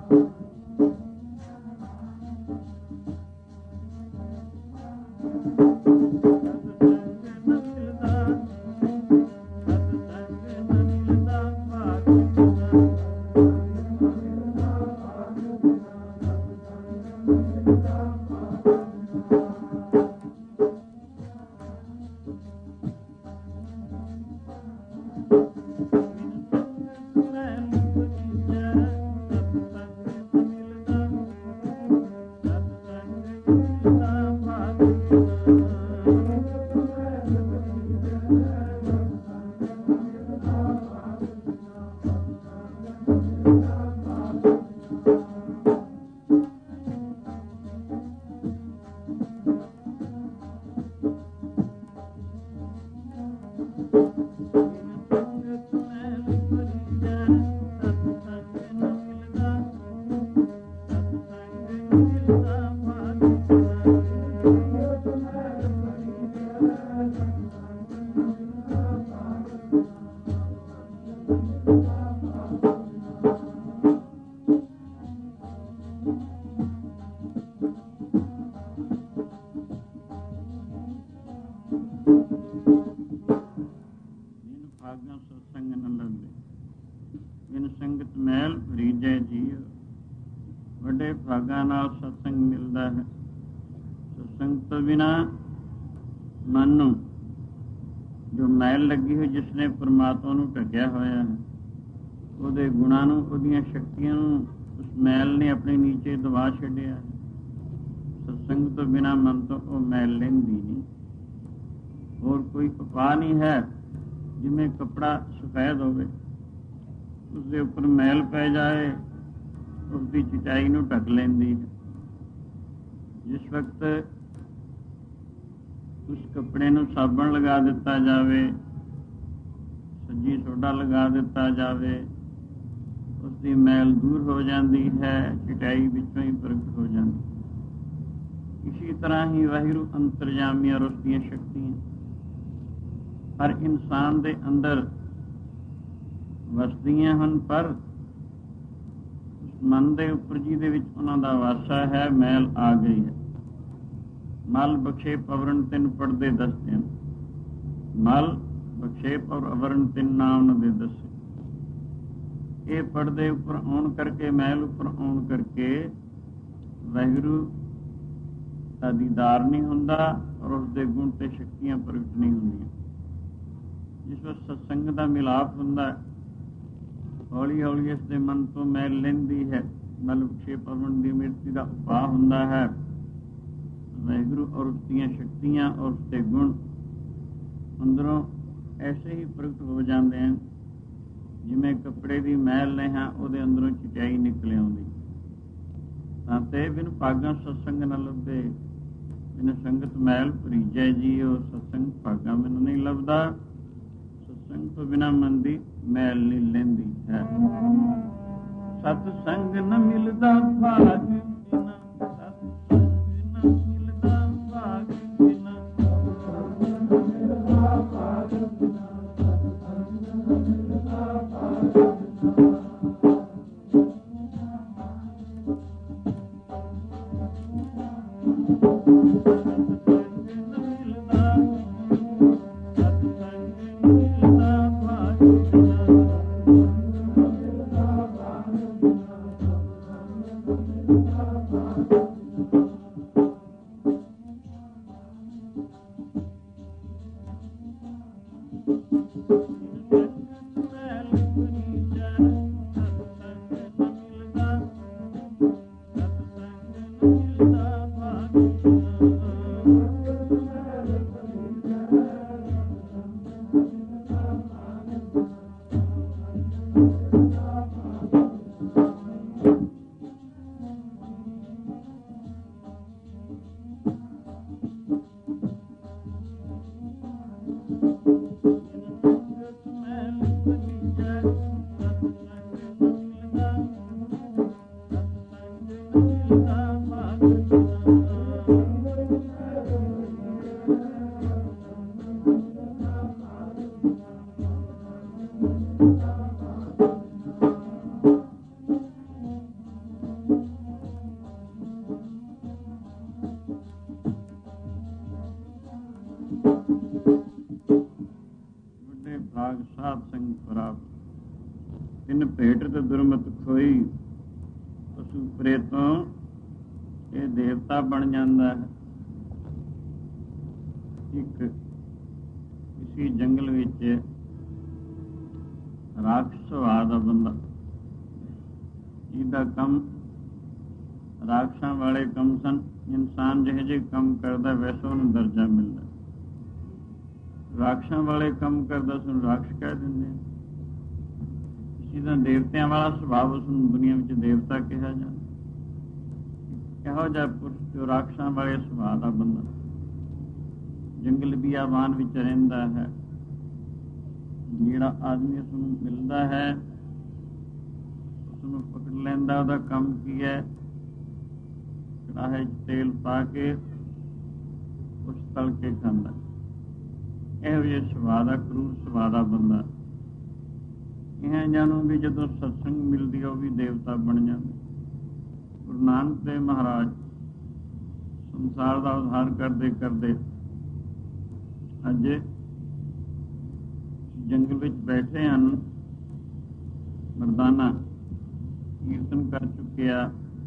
ਭਾਗਾਂ ਨਾਲ ਸਤਸੰਗ ਮਿਲਦਾ ਹੈ। ਸਤਸੰਗ ਤੋਂ ਬਿਨਾ ਮਨ ਨੂੰ ਜੋ ਮੈਲ ਲੱਗੀ ਹੋਈ, ਜਿਸਨੇ ਪਰਮਾਤਮਾ ਨੂੰ ਢੱਕਿਆ ਹੋਇਆ ਹੈ, ਉਹਦੇ ਗੁਣਾਂ ਨੂੰ, ਉਹਦੀਆਂ ਸ਼ਕਤੀਆਂ ਨੂੰ ਉਸ ਮੈਲ ਨੇ ਆਪਣੇ ਨੀਚੇ ਦਬਾ ਛੱਡਿਆ। ਸਤਸੰਗ ਤੋਂ ਬਿਨਾ ਮਨ ਤੋਂ ਉਹ ਮੈਲ ਲੈਂਦੀ ਨਹੀਂ। ਹੋਰ ਕੋਈ ਉਪਾਅ ਨਹੀਂ ਹੈ ਜਿਵੇਂ ਕੱਪੜਾ ਸਫੈਦ ਹੋਵੇ, ਉਸਦੇ ਉੱਪਰ ਮੈਲ ਪੈ ਜਾਏ, ਉਸਦੀ ਚਿਟਾਈ ਨੂੰ ਢੱਕ ਲੈਂਦੀ ਹੈ। ਜਿਸ ਵਕਤ ਉਸ ਕੱਪੜੇ ਨੂੰ ਸਾਬਣ ਲਗਾ ਦਿੱਤਾ ਜਾਵੇ, ਸੱਜੀ ਸੋਡਾ ਲਗਾ ਦਿੱਤਾ ਜਾਵੇ, ਉਸਦੀ ਮੈਲ ਦੂਰ ਹੋ ਜਾਂਦੀ ਹੈ, ਚਿਟਾਈ ਵਿੱਚੋਂ ਹੀ ਪ੍ਰਗਟ ਹੋ ਜਾਂਦੀ। ਇਸੀ ਤਰ੍ਹਾਂ ਹੀ ਵਾਹਿਗੁਰੂ ਅੰਤਰਜਾਮੀ ਔਰ ਉਸ ਦੀਆਂ ਸ਼ਕਤੀਆਂ ਹਰ ਇਨਸਾਨ ਦੇ ਅੰਦਰ ਵਸਦੀਆਂ ਹਨ, ਪਰ ਉਸ ਮਨ ਦੇ ਉੱਪਰ ਜਿਹਦੇ ਵਿੱਚ ਉਹਨਾਂ ਦਾ ਵਾਸਾ ਹੈ, ਮੈਲ ਆ ਗਈ ਹੈ। ਮਲ ਬਖਸ਼ੇਪ ਅਵਰਣ ਤਿੰਨ ਪੜਦੇ ਦੱਸਦੇ ਹਨ। ਮਲ ਬਖਸ਼ੇਪ ਔਰ ਅਵਰਣ ਤਿੰਨ ਨਾਂ ਉਹਨਾਂ ਦੇ ਦੱਸੇ। ਇਹ ਪੜਦੇ ਉੱਪਰ ਆਉਣ ਕਰਕੇ, ਮੈਲ ਉੱਪਰ ਆਉਣ ਕਰਕੇ ਵਾਹਿਗੁਰੂ ਦਾ ਦੀਦਾਰ ਨਹੀਂ ਹੁੰਦਾ ਔਰ ਉਸਦੇ ਗੁਣ ਤੇ ਸ਼ਕਤੀਆਂ ਪ੍ਰਗਟ ਨਹੀਂ ਹੁੰਦੀਆਂ। ਜਿਸ ਵਿੱਚ ਸਤਸੰਗ ਦਾ ਮਿਲਾਪ ਹੁੰਦਾ, ਹੌਲੀ ਹੌਲੀ ਇਸ ਦੇ ਮਨ ਤੋਂ ਮੈਲ ਲੈਂਦੀ ਹੈ। ਮਲ ਬਖਸ਼ੇਪ ਅਵਰਣ ਦੀ ਮਿਰਤੀ ਦਾ ਉਪਾਅ ਹੁੰਦਾ ਹੈ। ਵਾਹਿਗੁਰੂ ਔਰ ਉਸ ਦੀਆਂ ਸ਼ਕਤੀਆਂ ਔਰ ਉਸ ਦੇ ਗੁਣ ਅੰਦਰੋਂ ਐਸੇ ਹੀ ਪ੍ਰਗਟ ਹੋ ਜਾਂਦੇ ਹਨ, ਜਿਵੇਂ ਕੱਪੜੇ ਦੀ ਮੈਲ ਨੇ ਹਾਂ ਉਹਦੇ ਅੰਦਰੋਂ ਚਿਟਾਈ ਨਿਕਲ ਆਉਂਦੀ। ਤਾਂ ਤੇ ਬਿਨ ਭਾਗਾਂ ਸਤਸੰਗ ਨਾ ਲੱਭੇ, ਬਿਨ ਸੰਗਤ ਮੈਲ ਭਰੀਜੈ ਜੀਓ। ਸਤਸੰਗ ਭਾਗਾਂ ਮੈਨੂੰ ਨਹੀਂ ਲੱਭਦਾ, ਸਤਸੰਗ ਤੋਂ ਬਿਨਾਂ ਮਨ ਦੀ ਮੈਲ ਨਹੀਂ ਲੈਂਦੀ ਹੈ। ਸਤਸੰਗ ਨ ਮਿਲਦਾ ਭਾਗ ਬਿਨਾ, ਸਤਸੰਗ ਨ ਮਿਲਦਾ ਭਾਗ ਬਿਨਾ, ਭਾਗ ਬਿਨਾ, ਸਤਸੰਗ ਨ ਮਿਲਦਾ ਭਾਗ ਬਿਨਾ। ਤਿੰਨ ਭੇਟ ਤੇ ਦੁਰਮਤ ਖੋਈ, ਪਸ਼ੂ ਪਰੇ ਤੋਂ ਇਹ ਦੇਵਤਾ ਬਣ ਜਾਂਦਾ ਹੈ। ਇੱਕ ਇਸੀ ਜੰਗਲ ਵਿੱਚ ਰਾਖਸ਼ ਸੁਭਾਅ ਦਾ ਬੰਦਾ, ਜਿਹਦਾ ਕੰਮ ਰਾਖਸ਼ਾਂ ਵਾਲੇ ਕੰਮ ਸਨ। ਇਨਸਾਨ ਜਿਹੇ ਜਿਹੇ ਕੰਮ ਕਰਦਾ ਵੈਸਾ ਉਹਨੂੰ ਦਰਜਾ ਮਿਲਦਾ। ਰਾਖਸ਼ਾਂ ਵਾਲੇ ਕੰਮ ਕਰਦਾ ਉਸਨੂੰ ਰਾਖਸ਼ ਕਹਿ ਦਿੰਦੇ ਆ। ਜਿਹਦਾ ਦੇਵਤਿਆਂ ਵਾਲਾ ਸੁਭਾਅ, ਉਸਨੂੰ ਦੁਨੀਆ ਵਿੱਚ ਦੇਵਤਾ ਕਿਹਾ ਜਾਂਦਾ। ਇਹੋ ਜਿਹਾ ਪੁਰਸ਼ ਜੋ ਰਾਖਸ਼ਾਂ ਵਾਲੇ ਸੁਭਾਅ ਦਾ ਬੰਦਾ ਜੰਗਲ ਬਿਆਬਾਨ ਵਿੱਚ ਰਹਿੰਦਾ ਹੈ। ਜਿਹੜਾ ਆਦਮੀ ਉਸਨੂੰ ਮਿਲਦਾ ਹੈ, ਉਸਨੂੰ ਪਕੜ ਲੈਂਦਾ। ਉਹਦਾ ਕੰਮ ਕੀ ਹੈ? ਕੜਾਹੇ 'ਚ ਤੇਲ ਪਾ ਕੇ ਕੁਛ ਤਲ ਕੇ ਖਾਂਦਾ। ਇਹੋ ਜਿਹੇ ਸੁਭਾਅ ਦਾ, ਕਰੂਰ ਸੁਭਾਅ ਦਾ ਬੰਦਾ। ਇਹ ਜਾਣੂ ਵੀ ਜਦੋਂ ਸਤਸੰਗ ਮਿਲਦੀ ਆ, ਉਹ ਵੀ ਦੇਵਤਾ ਬਣ ਜਾਂਦੇ। ਗੁਰੂ ਨਾਨਕ ਦੇਵ ਮਹਾਰਾਜ ਸੰਸਾਰ ਦਾ ਉਧਾਰ ਕਰਦੇ ਕਰਦੇ ਅੱਜ ਜੰਗਲ ਵਿੱਚ ਬੈਠੇ ਹਨ। ਮਰਦਾਨਾ ਕੀਰਤਨ ਕਰ ਚੁੱਕਿਆ,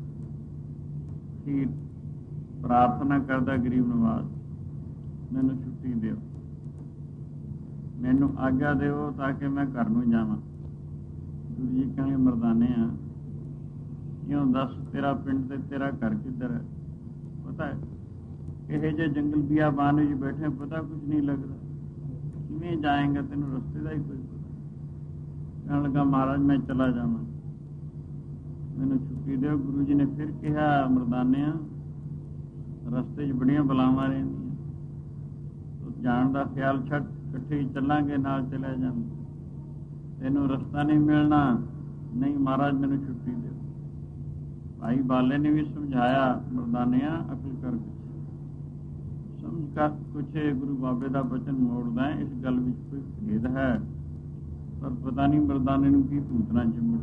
ਫਿਰ ਪ੍ਰਾਰਥਨਾ ਕਰਦਾ, ਗਰੀਬ ਨਵਾਜ਼ ਮੈਨੂੰ ਛੁੱਟੀ ਦਿਓ, ਮੈਨੂੰ ਆਗਿਆ ਦਿਓ ਤਾਂ ਕਿ ਮੈਂ ਘਰ ਨੂੰ ਜਾਵਾਂ। ਗੁਰੂ ਜੀ ਕਹਿੰਦੇ, ਮਰਦਾਨੇ ਆ, ਕਿਉਂ ਦੱਸ, ਤੇਰਾ ਪਿੰਡ ਤੇ ਤੇਰਾ ਘਰ ਕਿੱਧਰ ਹੈ? ਪਤਾ ਹੈ ਇਹੋ ਜਿਹੇ ਜੰਗਲ ਬਿਆਬਾਨ ਵਿੱਚ ਬੈਠੇ, ਪਤਾ ਕੁਝ ਨਹੀਂ ਲੱਗਦਾ। ਕਿਵੇਂ ਜਾਏਗਾ, ਤੈਨੂੰ ਰਸਤੇ ਦਾ ਹੀ ਕੋਈ ਪਤਾ। ਕਹਿਣ ਲੱਗਾ ਮਹਾਰਾਜ ਮੈਂ ਚਲਾ ਜਾਵਾਂ, ਮੈਨੂੰ ਛੁੱਟੀ ਦਿਓ। ਗੁਰੂ ਜੀ ਨੇ ਫਿਰ ਕਿਹਾ ਮਰਦਾਨਿਆਂ, ਰਸਤੇ 'ਚ ਬੜੀਆਂ ਬਲਾਵਾਂ ਰਹਿੰਦੀਆਂ, ਜਾਣ ਦਾ ਖਿਆਲ ਛੱਡ, ਇਕੱਠੇ ਹੀ ਚੱਲਾਂਗੇ, ਨਾਲ ਚਲਿਆ ਜਾਵਾਂ, ਤੈਨੂੰ ਰਸਤਾ ਨਹੀਂ ਮਿਲਣਾ। ਨਹੀਂ ਮਹਾਰਾਜ ਮੈਨੂੰ ਛੁੱਟੀ ਦਿਓ। ਭਾਈ ਬਾਲੇ ਨੇ ਵੀ ਸਮਝਾਇਆ, ਮਰਦਾਨਿਆਂ ਅਕਲ ਕਰ, ਸਮਝ ਕਰ ਕੁਛ। ਗੁਰੂ ਬਾਬੇ ਦਾ ਬਚਨ ਮੋੜਦਾ ਹੈ, ਇਸ ਗੱਲ ਵਿੱਚ ਕੋਈ ਭੇਦ ਹੈ, ਪਰ ਪਤਾ ਨਹੀਂ ਮਰਦਾਨੇ ਨੂੰ ਕੀ ਭੂਤਨਾ ਚਿੰਬੜ।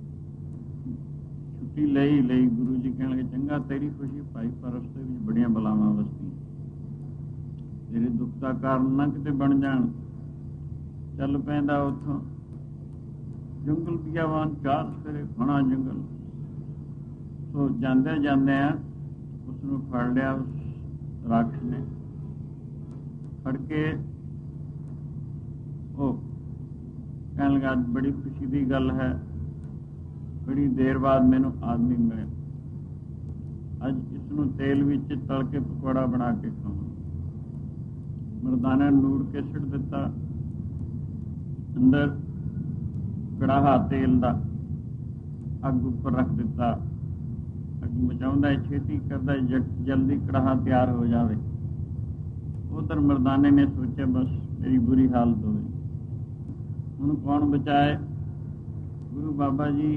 ਛੁੱਟੀ ਲਈ ਲਈ ਗੁਰੂ ਜੀ ਕਹਿਣ ਲੱਗੇ ਚੰਗਾ ਤੇਰੀ ਖੁਸ਼ੀ ਭਾਈ, ਪਰ ਰਸਤੇ ਵਿੱਚ ਬੜੀਆਂ ਬਲਾਵਾਂ ਵਸਦੀਆਂ, ਤੇਰੇ ਦੁੱਖ ਦਾ ਕਾਰਨ ਨਾ ਕਿਤੇ ਬਣ ਜਾਣ। ਚੱਲ ਪੈਂਦਾ ਉੱਥੋਂ ਜੰਗਲ ਬਿਆਵਾਨ, ਚਾਰ ਸਵੇਰੇ ਘਣਾ ਜੰਗਲ। ਸੋ ਜਾਂਦੇ ਜਾਂਦੇ ਆ ਉਸਨੂੰ ਫੜ ਲਿਆ ਉਸ ਰਾਖਸ਼ ਨੇ, ਫੜ ਕੇ ਉਹ ਕਹਿਣ ਲੱਗਾ ਬੜੀ ਖੁਸ਼ੀ ਦੀ ਗੱਲ ਹੈ, ਬੜੀ ਦੇਰ ਬਾਅਦ ਮੈਨੂੰ ਆਦਮੀ ਮਿਲਿਆ, ਅੱਜ ਇਸਨੂੰ ਤੇਲ ਵਿੱਚ ਤਲ ਕੇ ਪਕੌੜਾ ਬਣਾ ਕੇ ਖਾਵਾਂ। ਮਰਦਾਨੇ ਨੂੜ ਕੇ ਸੁੱਟ ਦਿੱਤਾ ਅੰਦਰ ਕੜਾਹਾ ਤੇਲ ਦਾ, ਅੱਗ ਉੱਪਰ ਰੱਖ ਦਿੱਤਾ, ਅੱਗ ਮਚਾਉਂਦਾ ਛੇਤੀ ਕਰਦਾ ਜਲਦੀ ਕੜਾਹਾ ਤਿਆਰ ਹੋ ਜਾਵੇ। ਉਧਰ ਮਰਦਾਨੇ ਨੇ ਸੋਚਿਆ ਬਸ ਮੇਰੀ ਬੁਰੀ ਹਾਲਤ ਹੋਵੇ, ਹੁਣ ਕੌਣ ਬਚਾਏ। ਗੁਰੂ ਬਾਬਾ ਜੀ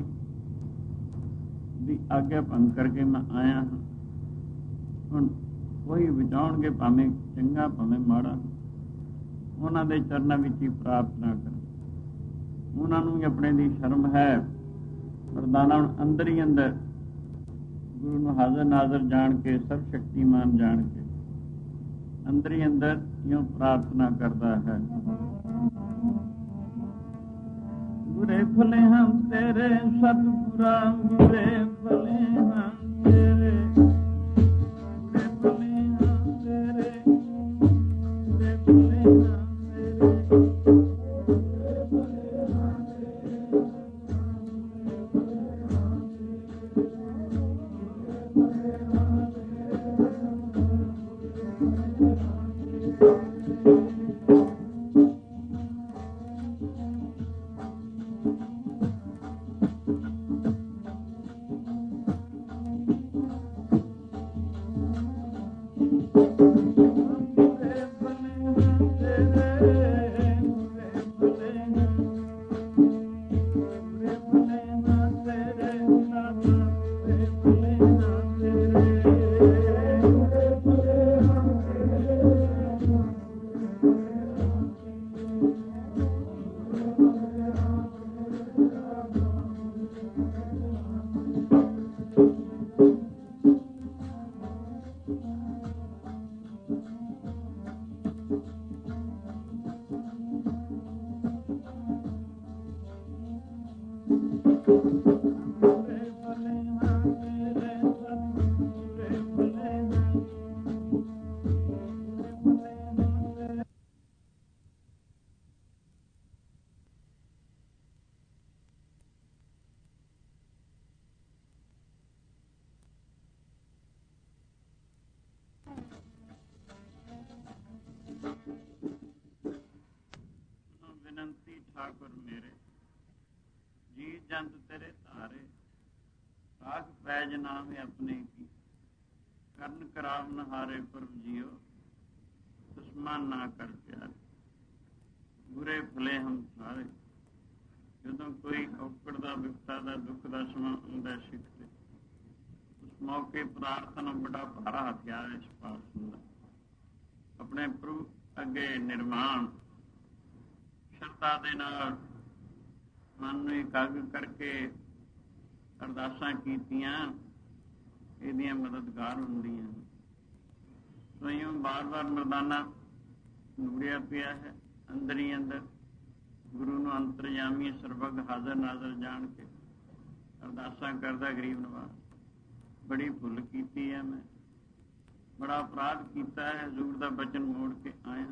ਦੀ ਆਗਿਆ ਭੰਗ ਕਰਕੇ ਮੈਂ ਆਇਆ ਹਾਂ, ਹੁਣ ਉਹੀ ਬਚਾਉਣਗੇ, ਭਾਵੇਂ ਚੰਗਾ ਭਾਵੇਂ ਮਾੜਾ। ਉਹਨਾਂ ਦੇ ਚਰਨਾਂ ਵਿੱਚ ਹੀ ਪ੍ਰਾਰਥਨਾ ਕਰ, ਉਹਨਾਂ ਨੂੰ ਹੀ ਆਪਣੇ ਦੀ ਸ਼ਰਮ ਹੈ। ਮਰਦਾਨਾ ਹੁਣ ਅੰਦਰ ਹੀ ਅੰਦਰ ਗੁਰੂ ਨੂੰ ਹਾਜ਼ਰ ਨਾਜ਼ਰ ਜਾਣ ਕੇ, ਸਰਬ ਸ਼ਕਤੀਮਾਨ ਜਾਣ ਕੇ ਅੰਦਰ ਹੀ ਅੰਦਰ ਇਉਂ ਪ੍ਰਾਰਥਨਾ ਕਰਦਾ ਹੈ। ਬੁਰੇ ਭਲੇ ਹਮ ਤੇਰੇ ਸਤਿਗੁਰਾਂ, ਬੁਰੇ ਭਲੇ ਹਮ ਤੇਰੇ, ਬੁਰੇ ਭਲੇ ਹਮ ਤੇਰੇ, ਬੁਰੇ ਭਲੇ ਹਮ ਤੇਰੇ। ठाकुर मेरे जी जंत तेरे तारे, राख पैज नाम अपने की, कर्ण कराव नहारे प्रभ जियो, दुश्मन ना कर प्यारे, बुरे भले हम सारे। ਜਦੋਂ ਕੋਈ ਔਕੜ ਦਾ, ਵਿਪਤਾ ਦਾ, ਦੁੱਖ ਦਾ ਸਮਾਂ ਆਉਂਦਾ ਸਿੱਖ ਤੇ, ਉਸ ਮੌਕੇ ਪ੍ਰਾਰਥਨਾ ਬੜਾ ਭਾਰਾ ਹਥਿਆਰ ਇਸ ਪਾਸ ਹੁੰਦਾ। ਆਪਣੇ ਪ੍ਰਭੂ ਅੱਗੇ ਨਿਰਮਾਣ ਸ਼ਰਧਾ ਦੇ ਨਾਲ ਮਨ ਨੂੰ ਇਕਾਗਰ ਕਰਕੇ ਅਰਦਾਸਾਂ ਕੀਤੀਆਂ, ਇਹਦੀਆਂ ਮਦਦਗਾਰ ਹੁੰਦੀਆਂ। ਸੋ ਬਾਰ ਬਾਰ ਮਰਦਾਨਾ ਨੂੜਿਆ ਪਿਆ ਹੈ ਅੰਦਰ ਹੀ ਅੰਦਰ, ਗੁਰੂ ਨੂੰ ਅੰਤਰਜਾਮੀ ਸਰਬੱਗ ਹਾਜ਼ਰ ਨਾਜ਼ਰ ਜਾਣ ਕੇ ਅਰਦਾਸਾਂ ਕਰਦਾ। ਗਰੀਬ ਨਵਾਜ਼, ਬੜੀ ਭੁੱਲ ਕੀਤੀ ਹੈ ਮੈਂ, ਬੜਾ ਅਪਰਾਧ ਕੀਤਾ ਹੈ, ਹਜ਼ੂਰ ਦਾ ਬਚਨ ਮੋੜ ਕੇ ਆਇਆ।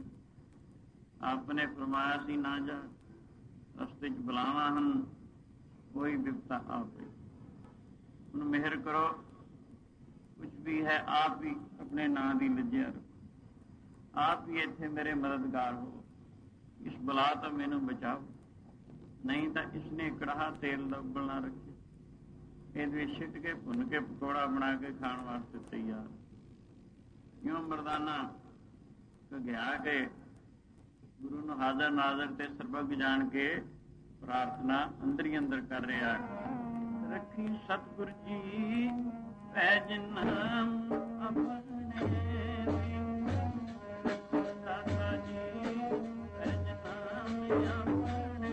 ਆਪ ਨੇ ਫਰਮਾਇਆ ਸੀ ਨਾ ਜਾ, ਰਸਤੇ 'ਚ ਬਲਾਵਾਂ ਹਨ, ਕੋਈ ਬਿਪਤਾ ਆ ਪਈ, ਹੁਣ ਮਿਹਰ ਕਰੋ, ਕੁਝ ਵੀ ਹੈ ਆਪ ਹੀ ਆਪਣੇ ਨਾਂ ਦੀ ਲੱਜਿਆ ਰੱਖੋ, ਆਪ ਹੀ ਇੱਥੇ ਮੇਰੇ ਮਦਦਗਾਰ ਹੋ। ਇਸ ਬਲਾ ਤੋਂ ਮੈਨੂੰ ਬਚਾਓ, ਨਹੀਂ ਤਾਂ ਇਸਨੇ ਕੜਾਹਾ ਤੇਲ ਦਾ ਉਬਲ ਨਾ ਰੱਖੇ। ਇਹਦੇ ਛਿੱਟ ਕੇ ਭੁੰਨ ਕੇ ਪਕੌੜਾ ਬਣਾ ਕੇ ਖਾਣ ਵਾਸਤੇ ਤਿਆਰ। ਇਉਂ ਮਰਦਾਨਾ ਘਿਆ ਕੇ ਗੁਰੂ ਨੂੰ ਹਾਜ਼ਰ ਨਾਜ਼ਰ ਤੇ ਸਰਬੱਗ ਜਾਣ ਕੇ ਪ੍ਰਾਰਥਨਾ ਅੰਦਰ ਹੀ ਅੰਦਰ ਕਰ ਰਿਹਾ। ਰੱਖੀ ਸਤਿਗੁਰ ਜੀ ਪੈਜ ਨਾਮ ਆਪਣੇ, ਦਾਤਾ ਜੀ ਪੈਜ ਨਾਮ ਆਪਣੇ।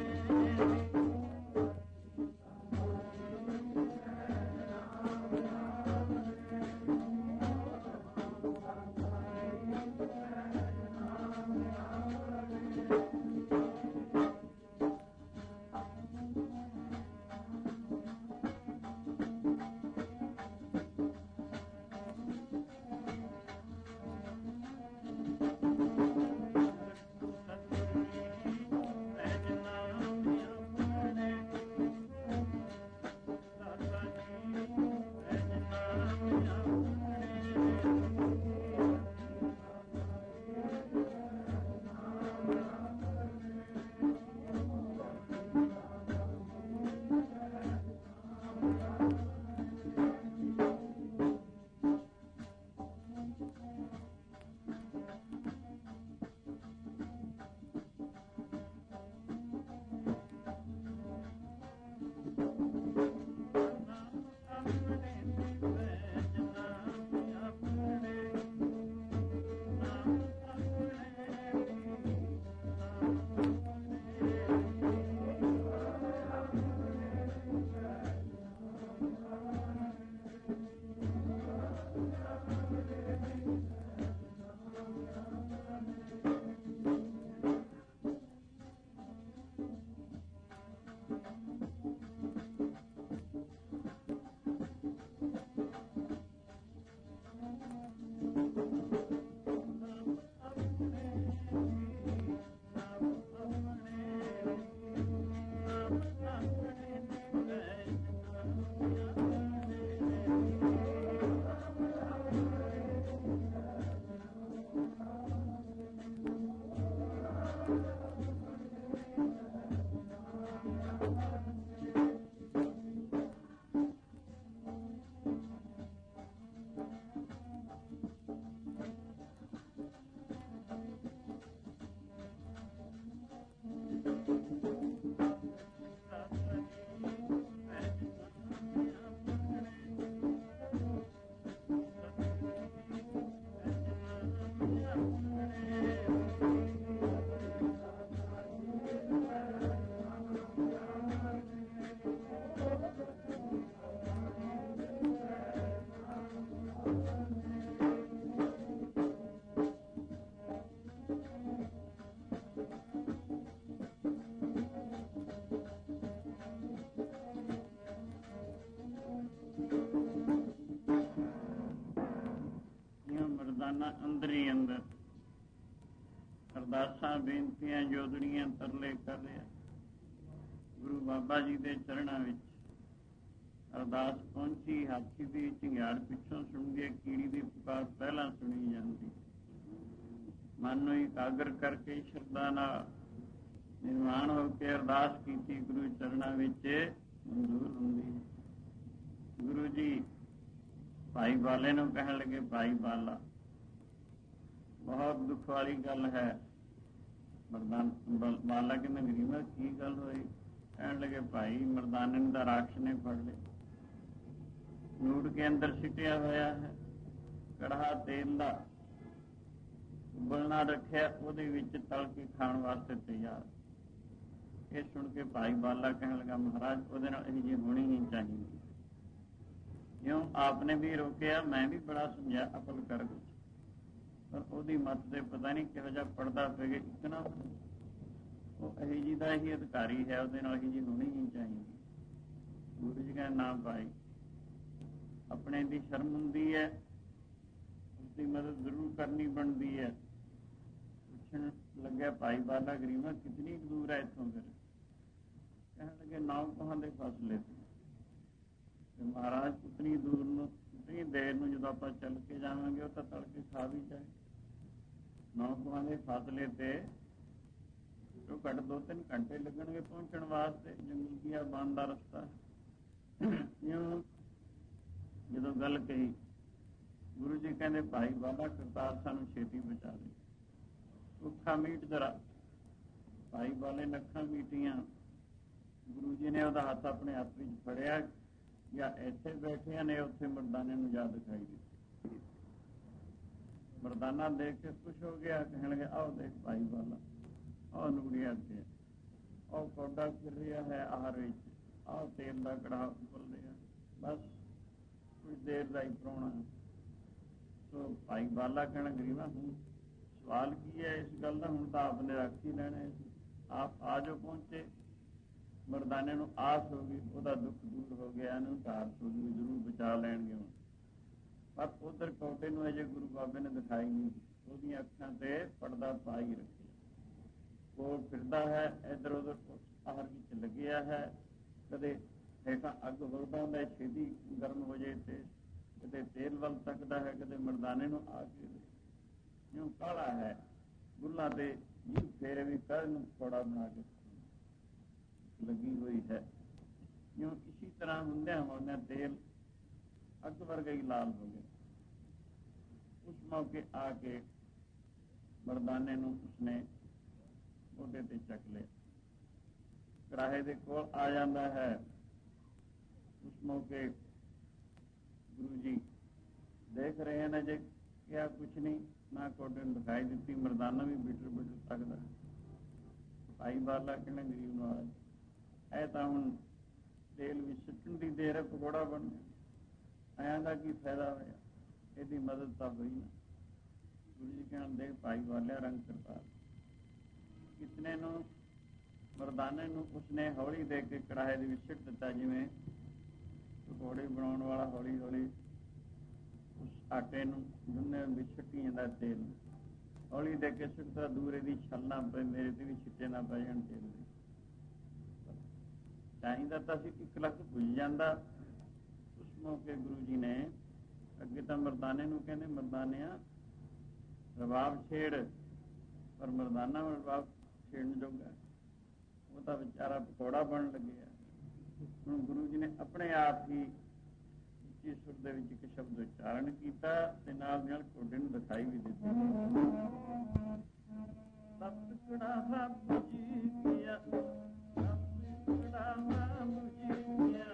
ਅੰਦਰ ਹੀ ਅੰਦਰ ਅਰਦਾਸਾਂ ਬੇਨਤੀਆਂ ਜੋਦੜੀਆਂ ਤਰਲੇ ਕਰ ਰਿਹਾ। ਗੁਰੂ ਬਾਬਾ ਜੀ ਦੇ ਚਰਨਾਂ ਵਿੱਚ ਅਰਦਾਸ ਪਹੁੰਚੀ। ਹਾਥੀ ਦੀ ਝੰਗਾੜ ਪਿੱਛੋਂ ਸੁਣਦੀ ਹੈ, ਕੀੜੀ ਦੀ ਪੁਕਾਰ ਪਹਿਲਾਂ ਸੁਣੀ ਜਾਂਦੀ। ਮਨ ਨੂੰ ਇਕਾਗਰ ਕਰਕੇ ਸ਼ਰਧਾ ਨਾਲ ਨਿਰਵਾਣ ਹੋ ਕੇ ਅਰਦਾਸ ਕੀਤੀ, ਗੁਰੂ ਚਰਨਾਂ ਵਿੱਚ ਮਨਜ਼ੂਰ ਹੁੰਦੀ ਹੈ। ਗੁਰੂ ਜੀ ਭਾਈ ਬਾਲੇ ਨੂੰ ਕਹਿਣ ਲੱਗੇ, ਭਾਈ ਬਾਲਾ ਬਹੁਤ ਦੁੱਖ ਵਾਲੀ ਗੱਲ ਹੈ। ਮਰਦਾਨ ਬਾਲਾ ਕਹਿੰਦਾ, ਗਰੀਬਾ ਕੀ ਗੱਲ ਹੋਈ? ਕਹਿਣ ਲੱਗੇ, ਭਾਈ ਮਰਦਾਨੇ ਨੂੰ ਤਾਂ ਰਾਖਸ਼ ਨੇ ਫੜ ਲਿਆ, ਨੂੜ ਕੇ ਅੰਦਰ ਸਿੱਟਿਆ ਹੋਇਆ ਹੈ, ਕੜਾਹਾ ਤੇਲ ਦਾ ਉਬਲਣਾ ਰੱਖਿਆ, ਉਹਦੇ ਵਿੱਚ ਤਲ ਕੇ ਖਾਣ ਵਾਸਤੇ ਤਿਆਰ। ਇਹ ਸੁਣ ਕੇ ਭਾਈ ਬਾਲਾ ਕਹਿਣ ਲੱਗਾ, ਮਹਾਰਾਜ ਉਹਦੇ ਨਾਲ ਇਹ ਜਿਹੀ ਹੋਣੀ ਨਹੀਂ ਚਾਹੀਦੀ। ਕਿਉਂ? ਆਪਨੇ ਵੀ ਰੋਕਿਆ, ਮੈਂ ਵੀ ਬੜਾ ਸਮਝਿਆ ਅਕਲ ਕਰ ਵਿੱਚ, ਪਰ ਉਹਦੀ ਮੱਤ ਤੇ ਪਤਾ ਨਹੀਂ ਕਿਹੋ ਜਿਹਾ ਪੜਦਾ ਪੈ ਗਿਆ। ਇੱਕ ਨਾ ਉਹ ਇਹ ਜੀ ਦਾ ਹੀ ਅਧਿਕਾਰੀ ਹੈ, ਉਹਦੇ ਨਾਲ ਇਹ ਜੀ ਹੋਣੀ ਨਹੀਂ ਚਾਹੀਦੀ। ਗੁਰੂ ਜੀ ਕਹਿੰਦੇ, ਨਾ ਭਾਈ, ਆਪਣੇ ਦੀ ਸ਼ਰਮ ਹੁੰਦੀ ਹੈ, ਉਸਦੀ ਮਦਦ ਜ਼ਰੂਰ ਕਰਨੀ ਬਣਦੀ ਹੈ। ਪੁੱਛਣ ਲੱਗਿਆ, ਭਾਈ ਬਾਲਾ ਗਰੀਬਾ ਕਿਤਨੀ ਦੂਰ ਹੈ ਇੱਥੋਂ? ਫਿਰ ਕਹਿਣ ਲੱਗੇ, ਨੌ ਕੋਹਾਂ ਦੇ ਫਾਸਲੇ ਤੇ। ਮਹਾਰਾਜ ਉਤਨੀ ਦੂਰ ਨੂੰ, ਉਤਨੀ ਦੇਰ ਨੂੰ ਜਦੋਂ ਆਪਾਂ ਚੱਲ ਕੇ ਜਾਵਾਂਗੇ, ਉਹ ਤਾਂ ਤੜਕੇ ਖਾ ਵੀ ਜਾਏ। ਨੌ ਕੋਹਾਂ ਦੇ ਫਾਸਲੇ ਤੇ ਘੱਟੋ ਘੱਟ ਦੋ ਤਿੰਨ ਘੰਟੇ ਲੱਗਣਗੇ ਪਹੁੰਚਣ ਵਾਸਤੇ। ਜੰਗਲ ਕੀ ਆ ਬੰਦ ਦਾ ਰਸਤਾ। ਜਿਉਂ ਜਦੋਂ ਗੱਲ ਕਹੀ, ਗੁਰੂ ਜੀ ਕਹਿੰਦੇ ਭਾਈ ਬਾਬਾ ਕਰਤਾਰ ਸਾਨੂੰ ਛੇਤੀ ਬਚਾ ਦੇ, ਅੱਖਾਂ ਮੀਟ ਜਰਾ। ਭਾਈ ਬਾਲੇ ਨੇ ਅੱਖਾਂ ਮੀਟੀਆਂ। ਗੁਰੂ ਜੀ ਨੇ ਉਹਦਾ ਹੱਥ ਆਪਣੇ ਹੱਥ ਵਿੱਚ ਫੜਿਆ, ਜਾਂ ਇੱਥੇ ਬੈਠਿਆਂ ਨੇ ਉੱਥੇ ਮਰਦਾਨੇ ਨੂੰ ਯਾਦ ਦਿਖਾਈ ਦਿੱਤੀ। ਮਰਦਾਨਾ ਦੇਖ ਕੇ ਖੁਸ਼ ਹੋ ਗਿਆ, ਕਹਿਣਗੇ ਆਓ ਦੇਖ ਭਾਈ ਬਾਲਾ, ਆਹ ਨੂੜੀਆਂ ਅੱਗੇ, ਉਹ ਕੌਡਾ ਫਿਰ ਰਿਹਾ ਹੈ ਆਹਾਰ ਵਿੱਚ, ਆਹ ਤੇਲ ਦਾ ਕੜਾਹ ਉਬਲ ਰਿਹਾ, ਬਸ ਕੁਝ ਦੇਰ ਦਾ ਹੀ ਪ੍ਰਾਹੁਣਾ। ਸੋ ਭਾਈ ਬਾਲਾ ਕਹਿਣਾ ਗਰੀਬਾ ਹੁਣ ਸਵਾਲ ਕੀ ਹੈ ਇਸ ਗੱਲ ਦਾ, ਹੁਣ ਤਾਂ ਆਪ ਨੇ ਰੱਖ ਹੀ ਲੈਣਾ, ਆਪ ਆ ਜੋ ਪਹੁੰਚੇ। ਮਰਦਾਨੇ ਨੂੰ ਆਸ ਹੋ ਗਈ, ਉਹਦਾ ਦੁੱਖ ਦੂਰ ਹੋ ਗਿਆ, ਇਹਨੂੰ ਧਾਰਤ ਹੋ ਗਈ, ਜ਼ਰੂਰ ਬਚਾ ਲੈਣਗੇ ਹੁਣ। ਪਰ ਉਧਰ ਕੌਡੇ ਨੂੰ ਅਜੇ ਗੁਰੂ ਬਾਬੇ ਨੇ ਦਿਖਾਈ ਨਹੀਂ, ਉਹਦੀਆਂ ਅੱਖਾਂ ਤੇ ਪਰਦਾ ਪਾ ਹੀ ਰੱਖਿਆ। ਕੋਲ ਫਿਰਦਾ ਹੈ, ਇੱਧਰ ਉਧਰ ਆਹਰ ਵਿੱਚ ਲੱਗਿਆ ਹੈ, ਕਦੇ ਹੇਠਾਂ ਅੱਗ ਵਰਦਾ ਹੁੰਦਾ, ਛੇਤੀ ਗਰਮ ਹੋ ਜਾਏ ਤੇ ਕਦੇ ਤੇਲ ਵੱਲ ਤੱਕਦਾ ਹੈ, ਕਦੇ ਮਰਦਾਨੇ ਨੂੰ ਆ ਕੇ ਜਿਉਂ ਕਾਲਾ ਹੈ, ਬੁੱਲਾਂ ਤੇ ਜੀ ਫੇਰੇ ਵੀ ਕਰ ਨੂੰ ਥੋੜਾ ਬਣਾ ਕੇ ਲੱਗੀ ਹੋਈ ਹੈ। ਜਿਉਂ ਇਸੀ ਤਰ੍ਹਾਂ ਹੁੰਦਿਆਂ ਹੁੰਦਿਆਂ ਤੇਲ ਅੱਗ ਵਰਗਾ ਹੀ ਲਾਲ ਹੋ ਗਿਆ। ਉਸ ਮੌਕੇ ਆ ਕੇ ਮਰਦਾਨੇ ਨੂੰ ਉਸਨੇ ਮੋਢੇ ਤੇ ਚੱਕ ਲਿਆ, ਕੜਾਹੇ ਦੇ ਕੋਲ ਆ ਜਾਂਦਾ ਹੈ। ਉਸ ਮੌਕੇ ਗੁਰੂ ਜੀ ਦੇਖ ਰਹੇ ਨੇ ਜੇ ਕਿਹਾ ਕੁਛ ਨਹੀਂ, ਨਾ ਕੋਡੇ ਨੂੰ ਦਿਖਾਈ ਦਿੱਤੀ, ਮਰਦਾਨਾ ਵੀ ਬਿਟਰ ਬਿਟਰ ਤੱਕਦਾ। ਭਾਈ ਬਾਲਾ ਕਹਿੰਦੇ ਗਰੀਬ ਨੂੰ ਇਹ ਤਾਂ ਹੁਣ ਤੇਲ ਵੀ ਸੁੱਟਣ ਦੀ ਦੇਰ ਹੈ, ਪਕੌੜਾ ਬਣ ਗਿਆ, ਐਂ ਦਾ ਕੀ ਫਾਇਦਾ ਹੋਇਆ, ਇਹਦੀ ਮਦਦ ਤਾਂ ਹੋਈ ਨਾ। ਗੁਰੂ ਜੀ ਕਹਿਣ ਦੇ ਭਾਈ ਬਾਲਿਆ ਰੰਗ ਕਰਤਾਰ, ਕਿਤਨੇ ਨੂੰ ਮਰਦਾਨੇ ਨੂੰ ਉਸਨੇ ਹੌਲੀ ਦੇ ਕੇ ਕੜਾਹੇ ਦੇ ਵਿੱਚ ਸਿੱਟ ਦਿੱਤਾ, ਜਿਵੇਂ ਪਕੌੜੇ ਬਣਾਉਣ ਵਾਲਾ ਹੌਲੀ ਹੌਲੀ ਉਸ ਆਟੇ ਨੂੰ ਗੁੰਨੇ ਵਿੱਚ ਛੱਟੀ ਜਾਂਦਾ ਤੇਲ, ਹੌਲੀ ਦੇ ਕੇ ਸਿੱਟਦਾ, ਦੂਰੇ ਦੀ ਛਲਣਾ ਪਏ, ਮੇਰੇ ਤੇ ਵੀ ਛਿੱਟੇ ਨਾ ਪੈ ਜਾਣ ਤੇਲ ਦੇ। ਚਾਹੀਦਾ ਤਾਂ ਅਸੀਂ ਇੱਕ ਲੱਖ ਭੁੱਜ ਜਾਂਦਾ। ਉਸ ਮੌਕੇ ਗੁਰੂ ਜੀ ਨੇ ਅੱਗੇ ਤਾਂ ਮਰਦਾਨੇ ਨੂੰ ਕਹਿੰਦੇ ਮਰਦਾਨਿਆਂ ਰਬਾਬ ਛੇੜ, ਪਰ ਮਰਦਾਨਾ ਰਬਾਬ ਛੇੜਨ ਜੋਗਾ, ਉਹ ਤਾਂ ਵਿਚਾਰਾ ਪਕੌੜਾ ਬਣਨ ਲੱਗਿਆ। ਹੁਣ ਗੁਰੂ ਜੀ ਨੇ ਆਪਣੇ ਆਪ ਹੀ ਉੱਚੀ ਸੁਰ ਦੇ ਵਿੱਚ ਇੱਕ ਸ਼ਬਦ ਉਚਾਰਨ ਕੀਤਾ ਤੇ ਨਾਲ ਨਾਲ ਕੋਡੇ ਨੂੰ ਦਿਖਾਈ ਵੀ ਦਿੱਤੀ। ਸਤ ਕੜਾਹਾ ਬੁਝੀ ਗਿਆ, ਸਤ ਕੜਾਹਾ ਬੁਝੀ ਗਿਆ,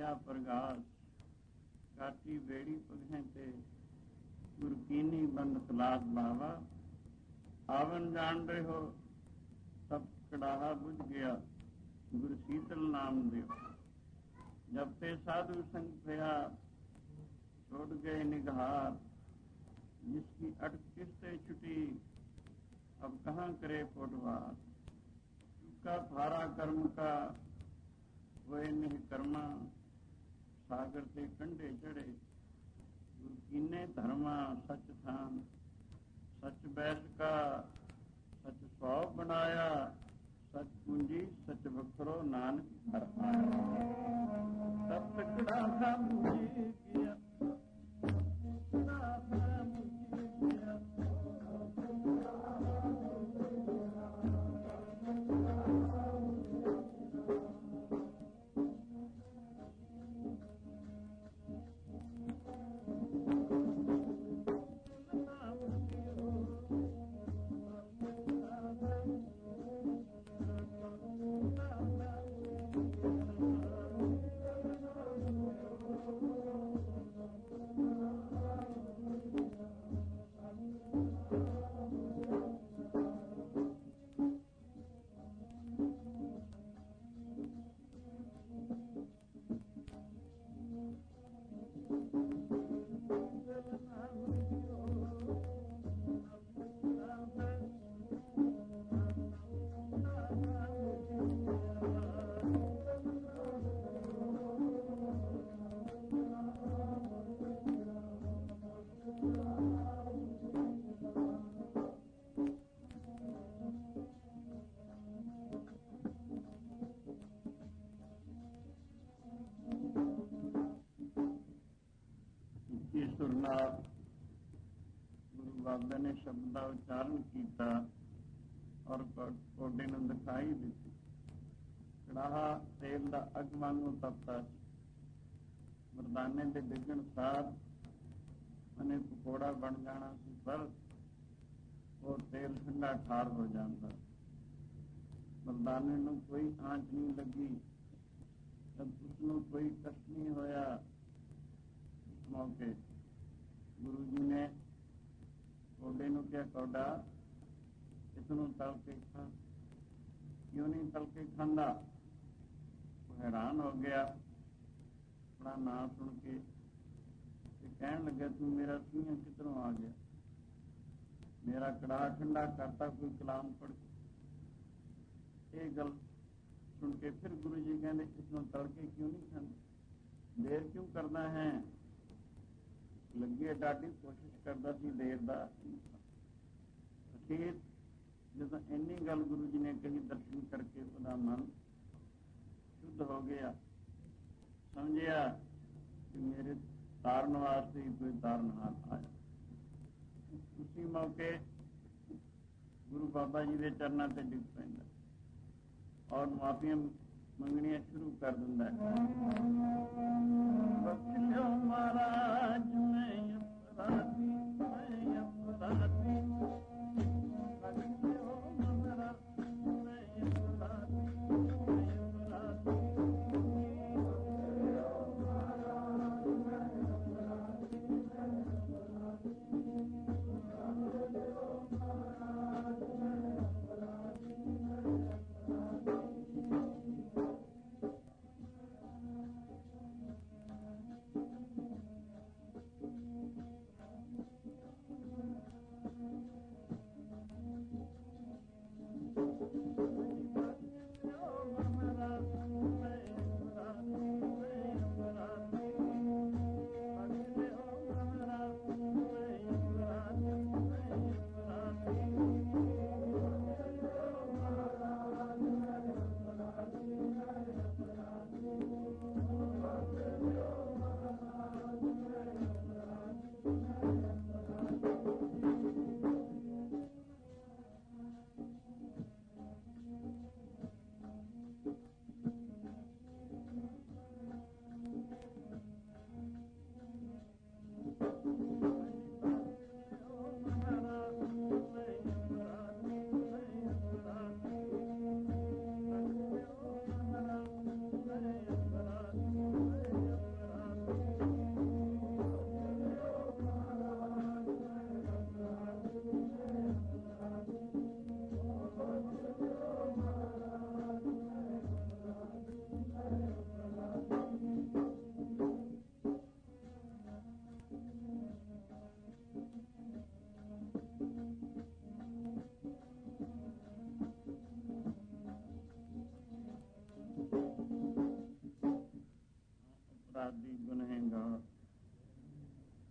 किया प्रगास, काटी बेड़ी पगहें ते गुरकीनी बंद खलास बावा। आवन जान रहे हो तब कड़ाहा बुझ गया, गुर शीतल नाम दियो। जब ते साधु संग भया छोड़ गए निगहार, जिसकी अटक किस्ते छुटी अब कहाँ करे पोटवार। चुका फारा कर्म का वह नहीं कर्मा, सागर से कंडे चढ़े गुरकीने धर्मा। सच थान सच बैठ का सच सौ बनाया, सच पूंजी सच बखरो नानक घर आया। तब तकड़ा था मुझे किया, ਸੁਰ ਨਾਲ ਗੁਰੂ ਬਾਬੇ ਨੇ ਸ਼ਬਦ ਦਾ ਉਚਾਰਨ ਕੀਤਾ ਔਰ ਕੋਡੇ ਨੂੰ ਦਿਖਾਈ ਦਿੱਤੀ। ਕੜਾਹਾ ਤੇਲ ਦਾ ਅੱਗ ਵਾਂਗੂ ਤਪਦਾ ਸੀ। ਮਰਦਾਨੇ ਦੇ ਡਿੱਗਣ ਸਾਰ ਮਨੇ ਪਕੌੜਾ ਬਣ ਜਾਣਾ ਸੀ, ਪਰ ਉਹ ਤੇਲ ਠੰਡਾ ਠਾਰ ਹੋ ਜਾਂਦਾ। ਮਰਦਾਨੇ ਨੂੰ ਕੋਈ ਆਂਚ ਨਹੀਂ ਲੱਗੀ, ਜਦ ਉਸਨੂੰ ਕੋਈ ਕਸ਼ਟ ਨਹੀਂ ਹੋਇਆ। ਇਸ ਮੌਕੇ ਗੁਰੂ ਜੀ ਨੇ ਕੋਡੇ ਨੂੰ ਕਿਹਾ, ਕੋਡਾ ਇਸ ਨੂੰ ਤਲ ਕੇ ਖਾ। ਕਿਉਂ ਨਹੀਂ ਤਲ ਕੇ ਖਾਂਦਾ? ਉਹ ਹੈਰਾਨ ਹੋ ਗਿਆ ਆਪਣਾ ਨਾਂ ਸੁਣ ਕੇ ਤੇ ਕਹਿਣ ਲੱਗਿਆ, ਤੂੰ ਮੇਰਾ ਸੂਈਆਂ ਕਿੱਧਰੋਂ ਆ ਗਿਆ? ਮੇਰਾ ਕੜਾਹ ਠੰਡਾ ਕਰਤਾ ਕੋਈ ਕਲਾਮ ਪੜ੍ਹ। ਇਹ ਗੱਲ ਸੁਣ ਕੇ ਫਿਰ ਗੁਰੂ ਜੀ ਕਹਿੰਦੇ, ਇਸ ਨੂੰ ਤਲ ਕੇ ਕਿਉਂ ਨਹੀਂ ਖਾਂਦੇ? ਦੇਰ ਕਿਉਂ ਕਰਦਾ ਹੈ? ਲੱਗੇ ਡਾਢੀ ਕੋਸ਼ਿਸ਼ ਕਰਦਾ ਸੀ ਦੇਰ ਦਾ। ਅਖੀਰ ਜਦੋਂ ਇੰਨੀ ਗੱਲ ਗੁਰੂ ਜੀ ਨੇ ਕਹੀ, ਦਰਸ਼ਨ ਕਰਕੇ ਉਹਦਾ ਮਨ ਸ਼ੁੱਧ ਹੋ ਗਿਆ। ਸਮਝਿਆ ਕਿ ਮੇਰੇ ਤਾਰਨ ਵਾਸਤੇ ਹੀ ਕੋਈ ਤਾਰਨਹਾਰ ਆਇਆ। ਉਸੇ ਮੌਕੇ ਗੁਰੂ ਬਾਬਾ ਜੀ ਦੇ ਚਰਨਾਂ ਤੇ ਡਿੱਗ ਪੈਂਦਾ ਔਰ ਮਾਫੀਆਂ ਮੰਗਣੀਆਂ ਸ਼ੁਰੂ ਕਰ ਦਿੰਦਾ ਹੈ। ਬਖਸ਼ ਲਿਓ ਮਹਾਰਾਜ, ਮੈਂ ਅਪਰਾਧੀ, ਮੈਂ ਅਪਰਾਧੀ। ਬਖਸ਼ ਲਿਓ ਮਹਾਰਾਜ, ਮੈਂ ਅਪਰਾਧੀ, ਮੈਂ ਅਪਰਾਧੀ।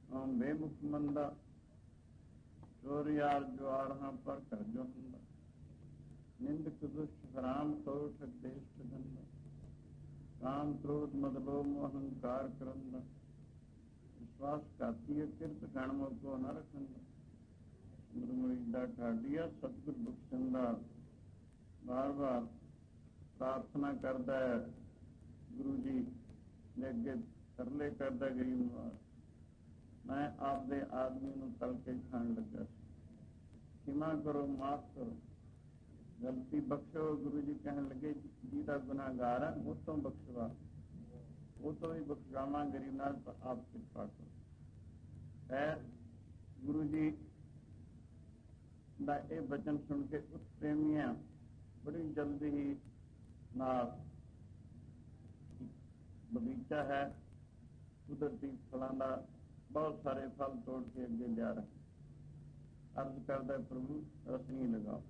ਆਮ ਬੇਮੁਖ ਮੰਦਾ, ਚੋਰ ਯਾਰ ਜੁਆਰ ਹਾਂ ਪਰ ਕਰ ਜੋ ਹੁੰਦਾ, ਨਿੰਦਕ ਦੁਸ਼ਟ ਹਰਾਮ ਸੋ ਠਗ ਦੇਸ਼ ਠਗੰਦਾ, ਕਾਮ ਕ੍ਰੋਧ ਮਦ ਲੋਭ ਮੋਹ ਅਹੰਕਾਰ ਕਰੰਦਾ, ਵਿਸ਼ਵਾਸ ਘਾਤੀ ਕਿਰਤ ਗਣਮ ਕੋ ਨ ਰਖੰਦਾ, ਮੁਰਮੁਰੀਦਾ ਢਾਡੀਆ ਸਤਿਗੁਰ ਬਖਸ਼ੰਦਾ। ਬਾਰ ਬਾਰ ਪ੍ਰਾਰਥਨਾ ਕਰਦਾ ਹੈ ਗੁਰੂ ਜੀ ਦੇ ਅੱਗੇ, ਤਰਲੇ ਕਰਦਾ ਗਰੀਬ ਨਿਵਾਜ, ਮੈਂ ਆਪਦੇ ਆਦਮੀ ਨੂੰ ਤਲ ਕੇ ਖਾਣ ਲੱਗਾ ਸੀ, ਖਿਮਾ ਕਰੋ, ਮਾਫ ਕਰੋ, ਗਲਤੀ ਬਖਸ਼ੋ। ਗੁਰੂ ਜੀ ਕਹਿਣ ਲੱਗੇ ਜਿਹਦਾ ਗੁਨਾਹਗਾਰ ਹੈ ਉਹ ਤੋਂ ਬਖਸ਼ਵਾ, ਉਹ ਤੋਂ ਵੀ ਬਖਸ਼ਾਵਾਂ ਗਰੀਬ ਨਾਲ, ਤਾਂ ਆਪ ਕਿਰਪਾ ਕਰੋ। ਹੈ ਗੁਰੂ ਜੀ ਦਾ ਇਹ ਬਚਨ ਸੁਣ ਕੇ ਉਸ ਪ੍ਰੇਮੀਆਂ ਬੜੀ ਜਲਦੀ ਹੀ ਨਾਲ ਬਗੀਚਾ ਹੈ ਕੁਦਰਤੀ ਫਲਾਂ ਦਾ, ਬਹੁਤ ਸਾਰੇ ਫਲ ਤੋੜ ਕੇ ਅੱਗੇ ਲਿਆ ਰਹੇ, ਅਰਜ਼ ਕਰਦਾ ਪ੍ਰਭੂ ਰਸਨੀ ਲਗਾਓ।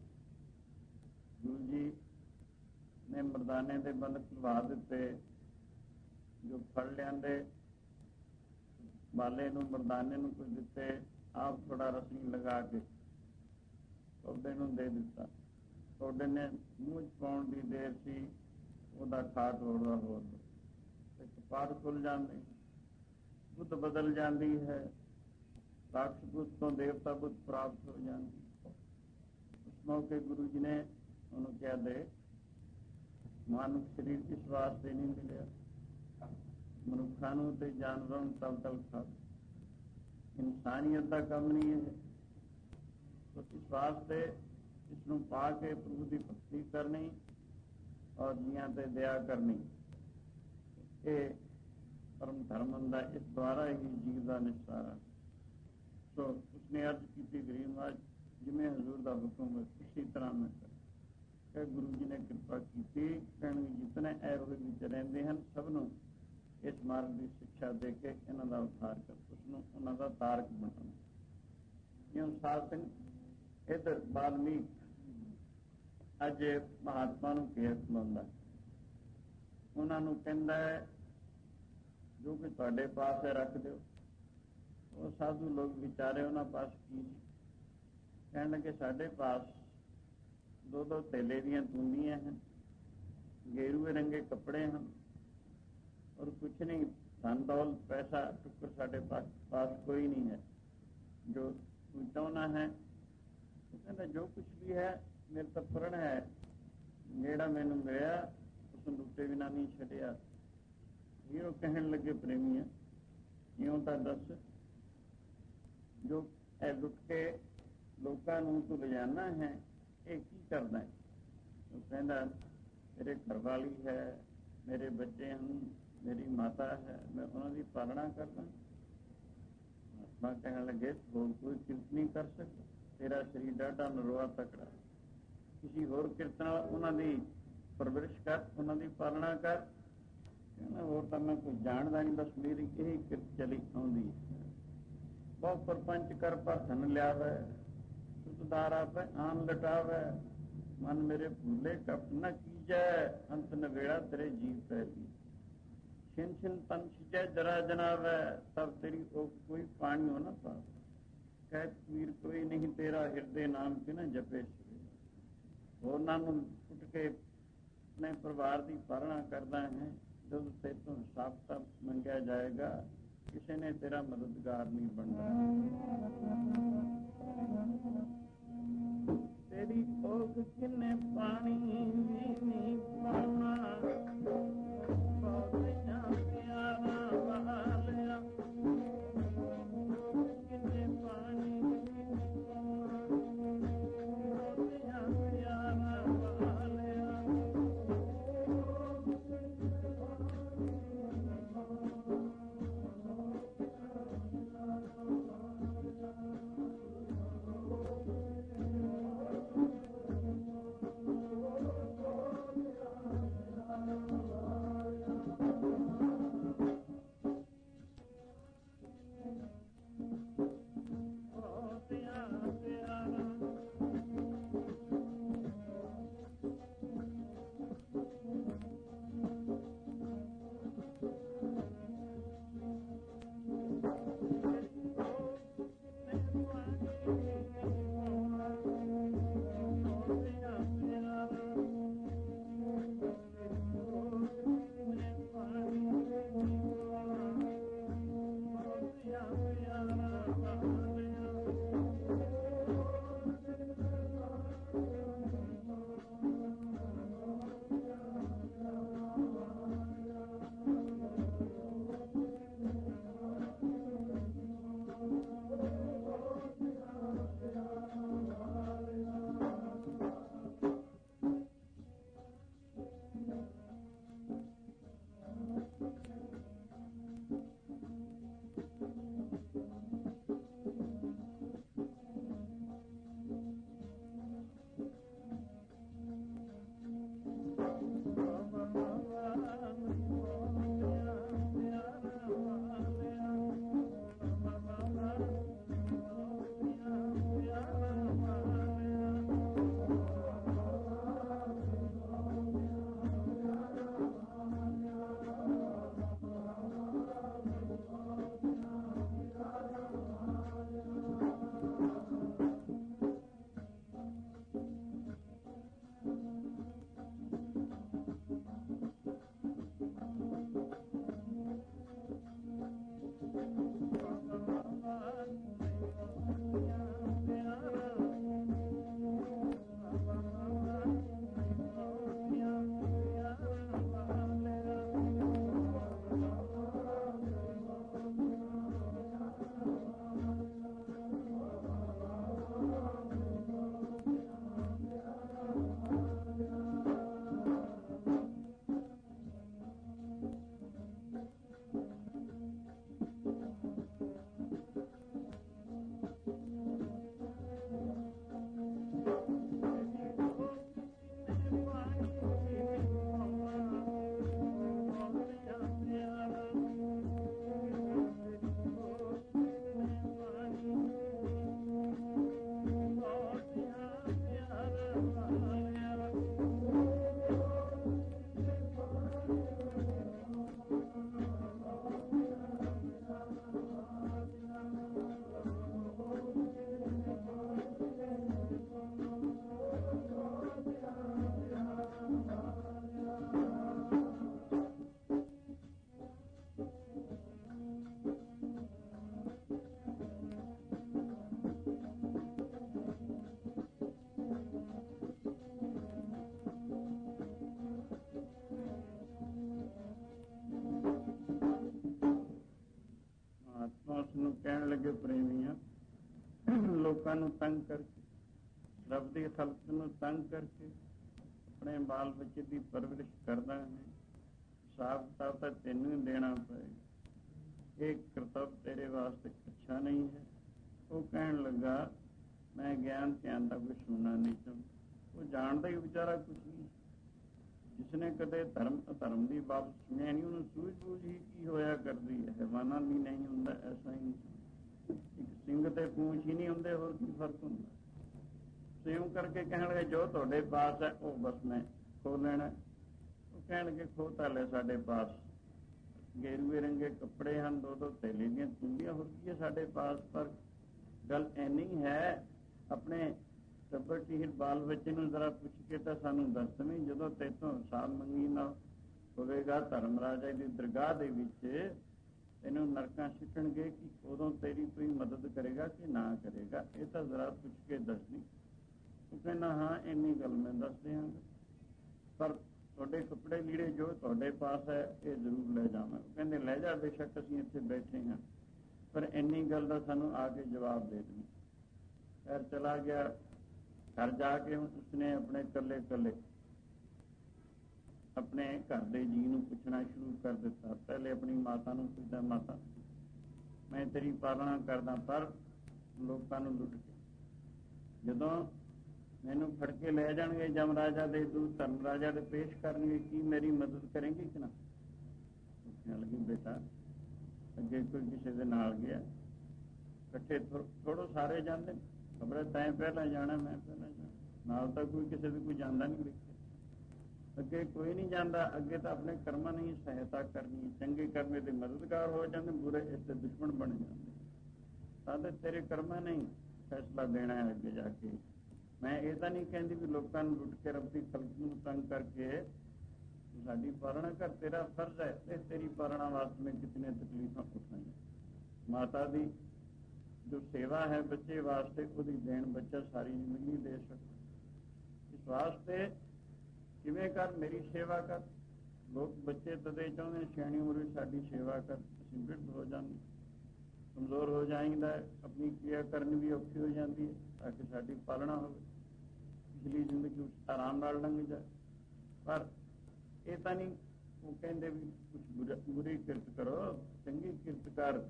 ਗੁਰੂ ਜੀ ਨੇ ਮਰਦਾਨੇ ਦੇ ਬੰਦ ਖੁਲਵਾ ਦਿੱਤੇ, ਜੋ ਫੜ ਲਿਆਂਦੇ ਬਾਲੇ ਨੂੰ ਮਰਦਾਨੇ ਨੂੰ ਕੁਝ ਦਿੱਤੇ, ਆਪ ਥੋੜਾ ਰਸਨੀ ਲਗਾ ਕੇ ਤੋਡੇ ਨੂੰ ਦੇ ਦਿੱਤਾ। ਤੋਡੇ ਨੇ ਮੂੰਹ ਚ ਪਾਉਣ ਦੀ ਦੇਰ ਸੀ, ਉਹਦਾ ਖਾ ਤੋੜਦਾ ਹੋਰ ਕਪਾਰ ਖੁੱਲ ਜਾਂਦੇ, ਬੁੱਧ ਬਦਲ ਜਾਂਦੀ ਹੈ, ਰਾਖਸ਼ ਬੁੱਧ ਤੋਂ ਦੇਵਤਾ ਬੁੱਧ ਪ੍ਰਾਪਤ ਹੋ ਜਾਂਦੀ। ਉਸ ਮੌਕੇ ਗੁਰੂ ਜੀ ਨੇ ਉਹਨੂੰ ਕਿਹਾ ਦੇ ਮਾਨੁਖ ਸਰੀਰ ਇਸ ਵਾਸਤੇ ਨਹੀਂ ਮਿਲਿਆ, ਮਨੁੱਖਾਂ ਨੂੰ ਤੇ ਜਾਨਵਰਾਂ ਨੂੰ ਤਲ ਤਲ ਖਾ, ਇਨਸਾਨੀਅਤ ਦਾ ਕੰਮ ਨਹੀਂ ਹੈ। ਇਸ ਵਾਸਤੇ ਇਸ ਨੂੰ ਪਾ ਕੇ ਪ੍ਰਭੂ ਦੀ ਭਗਤੀ ਕਰਨੀ ਔਰ ਜੀਆਂ ਤੇ ਦਇਆ ਕਰਨੀ, ਇਹ ਪਰਮ ਧਰਮ ਹੁੰਦਾ। ਇਸ ਦੁਆਰਾ ਹੀ ਜੀਵ ਦਾ ਨਿਸਤਾਰਾ। ਸੋ ਉਸਨੇ ਅਰਜ਼ ਕੀਤੀ ਗਰੀਬ ਨਿਵਾਜ ਜਿਵੇਂ ਹਜ਼ੂਰ ਦਾ ਹੁਕਮ ਇਸੇ ਤਰ੍ਹਾਂ ਮੈਂ ਕਰ। ਗੁਰੂ ਜੀ ਨੇ ਕਿਰਪਾ ਕੀਤੀ, ਕਹਿਣਗੇ ਜਿਤਨੇ ਐਰੋ ਵਿੱਚ ਰਹਿੰਦੇ ਹਨ ਸਭ ਨੂੰ ਇਸ ਮਾਰਗ ਦੀ ਸਿੱਖਿਆ ਦੇ ਕੇ ਇਹਨਾਂ ਦਾ ਉਧਾਰ ਕਰ, ਉਸਨੂੰ ਉਹਨਾਂ ਦਾ ਤਾਰਕ ਬਣਾਉਣਾ। ਜਿਉਂ ਸਾਧ ਸਿੰਘ ਇੱਧਰ ਬਾਲਮੀਕ ਅੱਜ ਮਹਾਤਮਾ ਨੂੰ ਕੇਸ ਲਾਉਂਦਾ, ਉਹਨਾਂ ਨੂੰ ਕਹਿੰਦਾ ਹੈ ਜੋ ਕਿ ਤੁਹਾਡੇ ਪਾਸ ਹੈ ਰੱਖ ਦਿਓ। ਉਹ ਸਾਧੂ ਲੋਕ ਵਿਚਾਰੇ ਉਹਨਾਂ ਪਾਸ ਕੀ ਸੀ, ਕਹਿਣ ਲੱਗੇ ਸਾਡੇ ਪਾਸ ਦੋ ਦੋ ਤੇਲੇ ਦੀਆਂ ਤੂੰਦੀਆਂ ਹਨ, ਗੇਰੂਏ ਰੰਗੇ ਕੱਪੜੇ ਹਨ, ਔਰ ਕੁਛ ਨਹੀਂ, ਧਨ ਦੌਲਤ ਪੈਸਾ ਟੁੱਕਰ ਸਾਡੇ ਪਾਸ ਪਾਸ ਕੋਈ ਨਹੀਂ ਹੈ। ਜੋ ਤੂੰ ਚਾਹੁੰਦਾ ਹੈ, ਉਹ ਕਹਿੰਦਾ ਜੋ ਕੁਛ ਵੀ ਹੈ ਮੇਰੇ ਤਾਂ ਪੂਰਨ ਹੈ, ਜਿਹੜਾ ਮੈਨੂੰ ਮਿਲਿਆ ਉਸ ਲੁੱਟੇ ਬਿਨਾਂ ਨਹੀਂ ਛੱਡਿਆ। ਇਹ ਉਹ ਕਹਿਣ ਲੱਗੇ ਪ੍ਰੇਮੀ, ਇਉਂ ਤਾਂ ਦੱਸ ਜੋ ਇਹ ਲੁੱਟ ਕੇ ਲੋਕਾਂ ਨੂੰ ਤੂੰ ਲਿਜਾਣਾ ਹੈ, ਇਹ ਕੀ ਕਰਦਾ ਹੈ? ਉਹ ਕਹਿੰਦਾ ਮੇਰੇ ਘਰ ਵਾਲੀ ਹੈ, ਮੇਰੇ ਬੱਚੇ ਹਨ, ਮੇਰੀ ਮਾਤਾ ਹੈ, ਮੈਂ ਉਹਨਾਂ ਦੀ ਪਾਲਣਾ ਕਰਦਾ। ਮਹਾਤਮਾ ਕਹਿਣ ਲੱਗੇ ਹੋਰ ਕੋਈ ਕਿਰਤ ਨਹੀਂ ਕਰ ਸਕਦਾ, ਤੇਰਾ ਸਰੀਰ ਡਾਢਾ ਨਰੋਆ ਤਕੜਾ, ਕਿਸੇ ਹੋਰ ਕਿਰਤ ਨਾਲ ਉਹਨਾਂ ਦੀ ਪਰਵਰਿਸ਼ ਕਰ, ਉਹਨਾਂ ਦੀ ਪਾਲਣਾ ਕਰ। ਕਹਿੰਦਾ ਹੋਰ ਤਾਂ ਮੈਂ ਕੋਈ ਜਾਣਦਾ ਨਹੀਂ, ਬਸ ਮੇਰੀ ਇਹੀ ਕਿਰਤ ਚਲੀ ਆਉਂਦੀ ਹੈ। ਬਹੁਤ ਪਰਪੰਚ ਕਰ ਪਰ ਧਨ ਲਿਆਵੇ, ਸੁਧਦਾਰਾ ਪੈ ਆਨ ਲਟਾਵੇ, ਮਨ ਮੇਰੇ ਭੂਲੇ ਕਪ ਨ ਕੀਜੈ, ਅੰਤ ਨਵੇੜਾ ਤੇਰੇ ਜੀਵ ਪੈਲੀ, ਛਿਨ ਛਿਨ ਤਨ ਛਿਜੈ ਜਰਾ ਜਨਾਵੇ, ਤਬ ਤੇਰੀ ਉਹ ਕੋਈ ਪਾਣੀ ਹੋ ਨਾ ਪਾਵੇ, ਕਹਿ ਕਬੀਰ ਕੋਈ ਨਹੀਂ ਤੇਰਾ ਹਿਰਦੇ ਨਾਮ ਕਿ ਨਾ ਜਪੇ। ਹੋਰਨਾਂ ਨੂੰ ਉੱਠ ਕੇ ਆਪਣੇ ਪਰਿਵਾਰ ਦੀ ਪਾਲਣਾ ਕਰਦਾ ਹੈ, ਜਦੋਂ ਤੇ ਤੋਂ ਹਿਸਾਬ ਕਿਤਾਬ ਮੰਗਿਆ ਜਾਏਗਾ ਕਿਸੇ ਨੇ ਤੇਰਾ ਮਦਦਗਾਰ ਨਹੀਂ ਬਣਨਾ। ਤੇਰੀ ਕੋਖ ਕਿੰਨੇ ਪਾਣੀ ਵੀ ਨਹੀਂ ਪਾਉਣਾ, ਬਹੁਤਿਆਂ ਪਿਆਰਾ ਵਾਲਿਆ ਕਿੰਨੇ ਪਾਣੀ ਵੀ ਨਹੀਂ ਪਾਉਣਾ, ਬਹੁਤਿਆਂ ਪਿਆਰਾ ਵਾਲਿਆ ਕਹਿਣ ਲੱਗੇ ਪ੍ਰੇਮੀਆਂ, ਲੋਕਾਂ ਨੂੰ ਤੰਗ ਕਰਕੇ, ਰੱਬ ਦੀ ਖਲਕ ਨੂੰ ਤੰਗ ਕਰਕੇ ਆਪਣੇ ਬਾਲ ਬੱਚੇ ਦੀ ਪਰਵਰਿਸ਼ ਕਰਦਾ ਹੈ। ਹਿਸਾਬ ਕਿਤਾਬ ਤਾਂ ਤੈਨੂੰ ਹੀ ਦੇਣਾ ਪਏਗਾ, ਇਹ ਕਰਤੱਵ ਤੇਰੇ ਵਾਸਤੇ ਅੱਛਾ ਨਹੀਂ ਹੈ। ਉਹ ਕਹਿਣ ਲੱਗਾ, ਮੈਂ ਗਿਆਨ ਧਿਆਨ ਦਾ ਕੁਛ ਸੁਣਨਾ ਨਹੀਂ ਚਾਹੁੰਦਾ। ਉਹ ਜਾਣਦਾ ਹੀ ਵਿਚਾਰਾ ਕੁਛ ਨਹੀਂ। ਜਿਸਨੇ ਕਦੇ ਧਰਮ ਅਧਰਮ ਦੀ ਬਾਤ ਸੁਣਿਆ ਨਹੀਂ, ਉਹਨੂੰ ਸੂਝ ਬੂਝ ਹੀ ਕੀ ਹੋਇਆ ਕਰਦੀ ਹੈ। ਹੈਵਾਨਾਂ ਦੀ ਨਹੀਂ ਹੁੰਦਾ ਐਸਾ ਹੀ। ਇੱਕ ਸਿੰਘ ਤੇ ਪੂੰਛ ਹੀ ਨਹੀਂ ਹੁੰਦੇ, ਹੋਰ ਕੀ ਫਰਕ ਹੁੰਦਾ। ਸਿਉਂ ਕਰਕੇ ਕਹਿਣ ਲੱਗੇ, ਜੋ ਤੁਹਾਡੇ ਪਾਸ ਹੈ ਉਹ ਬਸ ਮੈਂ ਖੋ ਲੈਣਾ। ਉਹ ਕਹਿਣਗੇ, ਖੋ ਤਾਂ ਲੈ ਸਾਡੇ ਪਾਸ, ਗੇਰੂਏ ਰੰਗੇ ਕੱਪੜੇ ਹਨ, ਦੋ ਦੋ ਥੈਲੇ ਦੀਆਂ ਚੁੰਡੀਆਂ, ਹੋਰ ਕੀ ਹੈ ਸਾਡੇ ਪਾਸ। ਪਰ ਗੱਲ ਇੰਨੀ ਹੈ, ਆਪਣੇ ਟੱਬਰ ਟੀਹਰ ਬਾਲ ਬੱਚੇ ਨੂੰ ਜ਼ਰਾ ਪੁੱਛ ਕੇ ਤਾਂ ਸਾਨੂੰ ਦੱਸ ਦਵੇਂ, ਜਦੋਂ ਤੈਥੋਂ ਹਿਸਾਬ ਮੰਗੀ ਨਾ ਹੋਵੇਗਾ ਧਰਮ ਰਾਜਾ ਦੀ ਦਰਗਾਹ ਦੇ ਵਿੱਚ, ਤੈਨੂੰ ਨਰਕਾਂ ਸਿੱਟਣਗੇ ਕਿ ਉਦੋਂ ਤੇਰੀ ਕੋਈ ਮਦਦ ਕਰੇਗਾ ਕਿ ਨਾ ਕਰੇਗਾ, ਇਹ ਤਾਂ ਜ਼ਰਾ ਪੁੱਛ ਕੇ ਦੱਸ ਦੀ। ਉਹ ਕਹਿੰਦਾ, ਹਾਂ ਇੰਨੀ ਗੱਲ ਮੈਂ ਦੱਸ ਦਿਆਂਗਾ, ਪਰ ਤੁਹਾਡੇ ਕੱਪੜੇ ਲੀੜੇ ਜੋ ਤੁਹਾਡੇ ਪਾਸ ਹੈ ਇਹ ਜ਼ਰੂਰ ਲੈ ਜਾਵਾਂ। ਉਹ ਕਹਿੰਦੇ, ਲੈ ਜਾ, ਬੇਸ਼ੱਕ ਅਸੀਂ ਇੱਥੇ ਬੈਠੇ ਹਾਂ, ਪਰ ਇੰਨੀ ਗੱਲ ਦਾ ਸਾਨੂੰ ਆ ਕੇ ਜਵਾਬ ਦੇ ਦੇਣੀ। ਫਿਰ ਚਲਾ ਗਿਆ। ਘਰ ਜਾ ਕੇ ਉਸਨੇ ਆਪਣੇ ਇਕੱਲੇ ਇਕੱਲੇ ਆਪਣੇ ਘਰ ਦੇ ਜੀ ਨੂੰ ਪੁੱਛਣਾ ਸ਼ੁਰੂ ਕਰ ਦਿੱਤਾ। ਪਹਿਲੇ ਆਪਣੀ ਮਾਤਾ ਨੂੰ ਪੁੱਛਦਾ, ਮਾਤਾ ਮੈਂ ਤੇਰੀ ਪਾਲਣਾ ਕਰਦਾ, ਪਰ ਲੋਕਾਂ ਨੂੰ ਲੁੱਟ ਕੇ ਜਦੋਂ ਮੈਨੂੰ ਫੜ ਕੇ ਲੈ ਜਾਣਗੇ ਜਮ ਰਾਜਾ ਦੇ ਦੂਤ, ਧਰਮ ਰਾਜਾ ਦੇ ਪੇਸ਼ ਕਰਨਗੇ, ਕੀ ਮੇਰੀ ਮਦਦ ਕਰੇਂਗੇ ਕਿ ਨਾ। ਕਹਿਣ ਲੱਗੀ, ਬੇਟਾ ਅੱਗੇ ਕੋਈ ਕਿਸੇ ਦੇ ਨਾਲ ਗਿਆ, ਇਕੱਠੇ ਥੋੜੋ ਸਾਰੇ ਜਾਂਦੇ, ਖਬਰ ਤੈਂ ਪਹਿਲਾਂ ਜਾਣਾ ਮੈਂ ਪਹਿਲਾਂ ਜਾਣਾ, ਨਾਲ ਤਾਂ ਕੋਈ ਕਿਸੇ ਦੇ ਕੋਈ ਜਾਂਦਾ ਨਹੀਂ ਵੇਖਿਆ। ਅੱਗੇ ਕੋਈ ਨਹੀਂ ਜਾਂਦਾ, ਅੱਗੇ ਤਾਂ ਆਪਣੇ ਕਰਮਾਂ ਨੇ ਸਹਾਇਤਾ ਕਰਨੀ। ਚੰਗੇ ਕਰਮੇ ਦੇ ਮਦਦਗਾਰ ਹੋ ਜਾਂਦੇ, ਬੁਰੇ ਇਸ ਦੇ ਦੁਸ਼ਮਣ ਬਣ ਜਾਂਦੇ। ਤਾਂ ਤੇਰੇ ਕਰਮਾਂ ਨੇ ਫੈਸਲਾ ਦੇਣਾ ਹੈ ਅੱਗੇ ਜਾ ਕੇ। ਮੈਂ ਇਹ ਤਾਂ ਨਹੀਂ ਕਹਿੰਦੀ ਵੀ ਲੋਕਾਂ ਨੂੰ ਲੁੱਟ ਕੇ ਰੱਬ ਦੀ ਖਲਕ ਨੂੰ ਤੰਗ ਕਰਕੇ ਸਾਡੀ ਪਾਲਣਾ ਕਰ, ਤੇਰਾ ਫਰਜ਼ ਹੈ, ਤੇ ਤੇਰੀ ਪਾਲਣਾ ਵਾਸਤੇ ਮੈਂ ਕਿਤਨੇ ਤਕਲੀਫਾਂ ਉਠਾਈਆਂ। ਮਾਤਾ ਦੀ ਜੋ ਸੇਵਾ ਹੈ ਬੱਚੇ ਵਾਸਤੇ, ਉਹਦੀ ਦੇਣ ਬੱਚਾ ਸਾਰੀ ਜ਼ਿੰਦਗੀ ਦੇ ਸਕਦਾ। ਇਸ ਵਾਸਤੇ ਕਿਵੇਂ ਕਰ, ਮੇਰੀ ਸੇਵਾ ਕਰ। ਲੋਕ ਬੱਚੇ ਤਦੇ ਚਾਹੁੰਦੇ ਸਿਆਣੀ ਉਮਰ ਵਿੱਚ ਸਾਡੀ ਸੇਵਾ ਕਰ, ਅਸੀਂ ਬਿਰਧ ਹੋ ਜਾਂਦੇ, ਕਮਜ਼ੋਰ ਹੋ ਜਾਈਦਾ, ਆਪਣੀ ਕਿਰਿਆ ਕਰਨ ਵੀ ਔਖੀ ਹੋ ਜਾਂਦੀ ਹੈ, ਤਾਂ ਕਿ ਸਾਡੀ ਪਾਲਣਾ ਹੋਵੇ, ਪਿਛਲੀ ਜ਼ਿੰਦਗੀ ਉਸ ਆਰਾਮ ਨਾਲ ਲੰਘ ਜਾਏ। ਪਰ ਇਹ ਤਾਂ ਨਹੀਂ, ਉਹ ਕਹਿੰਦੇ ਵੀ ਕੁਛ ਬੁਰੀ ਕਿਰਤ ਕਰੋ, ਚੰਗੀ ਕਿਰਤ ਕਰ,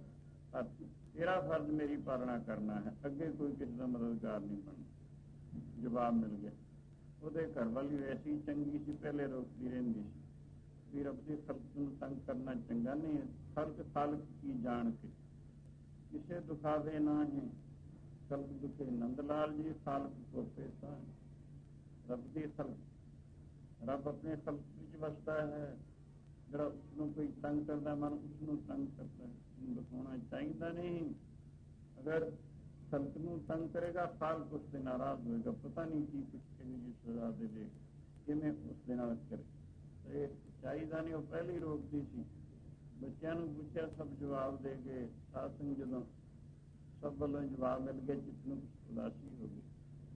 ਤੇਰਾ ਫਰਜ਼ ਮੇਰੀ ਪਾਲਣਾ ਕਰਨਾ ਹੈ, ਅੱਗੇ ਕੋਈ ਕਿਸੇ ਦਾ ਮਦਦਗਾਰ ਨਹੀਂ ਬਣਨਾ। ਜਵਾਬ ਮਿਲ ਗਿਆ। ਉਹਦੇ ਘਰ ਵਾਲੀ ਐਸੀ ਚੰਗੀ ਸੀ, ਪਹਿਲੇ ਰੋਕਦੀ ਰਹਿੰਦੀ ਸੀ ਵੀ ਰੱਬ ਦੀ ਖਲਕ ਨੂੰ ਤੰਗ ਕਰਨਾ ਚੰਗਾ ਨਹੀਂ ਹੈ। ਖਲਕ ਖਾਲਕ ਕੀ ਜਾਣ ਕੇ ਕਿਸੇ ਦੁਖਾਵੇ ਨਾ ਹੈ, ਕਲਕ ਦੁਖੇ ਨੰਦ ਲਾਲ ਜੀ, ਖਾਲਕ ਕੋ ਪੈਸਾ। ਰੱਬ ਦੀ ਖਲਕ, ਰੱਬ ਆਪਣੇ ਖਲਕ ਵਿੱਚ ਵਸਦਾ ਹੈ। ਜਿਹੜਾ ਉਸਨੂੰ ਕੋਈ ਤੰਗ ਕਰਦਾ, ਮਨ ਉਸਨੂੰ ਤੰਗ ਕਰਦਾ ਹੈ, ਉਸਨੂੰ ਦਿਖਾਉਣਾ ਚਾਹੀਦਾ ਨਹੀਂ। ਅਗਰ ਖਲਕ ਨੂੰ ਤੰਗ ਕਰੇਗਾ, ਖਾਲਕ ਉਸ ਤੇ ਨਾਰਾਜ਼ ਹੋਏਗਾ, ਪਤਾ ਨਹੀਂ ਕੀ ਕੁਛ ਕਿਹੋ ਜਿਹੀ ਸਜ਼ਾ ਦੇਵੇ, ਕਿਵੇਂ ਉਸ ਦੇ ਨਾਲ ਕਰੇ। ਇਹ ਚਾਹੀਦਾ ਨਹੀਂ। ਉਹ ਪਹਿਲੀ ਰੋਕਦੀ ਸੀ। ਬੱਚਿਆਂ ਨੂੰ ਪੁੱਛਿਆ, ਸਭ ਜਵਾਬ ਦੇ ਗਏ। ਸਾਧ ਸੰਗ ਜਦੋਂ ਸਭ ਵੱਲੋਂ ਜਵਾਬ ਮਿਲ ਗਿਆ, ਜਿਸ ਨੂੰ ਉਦਾਸੀ ਹੋ ਗਈ।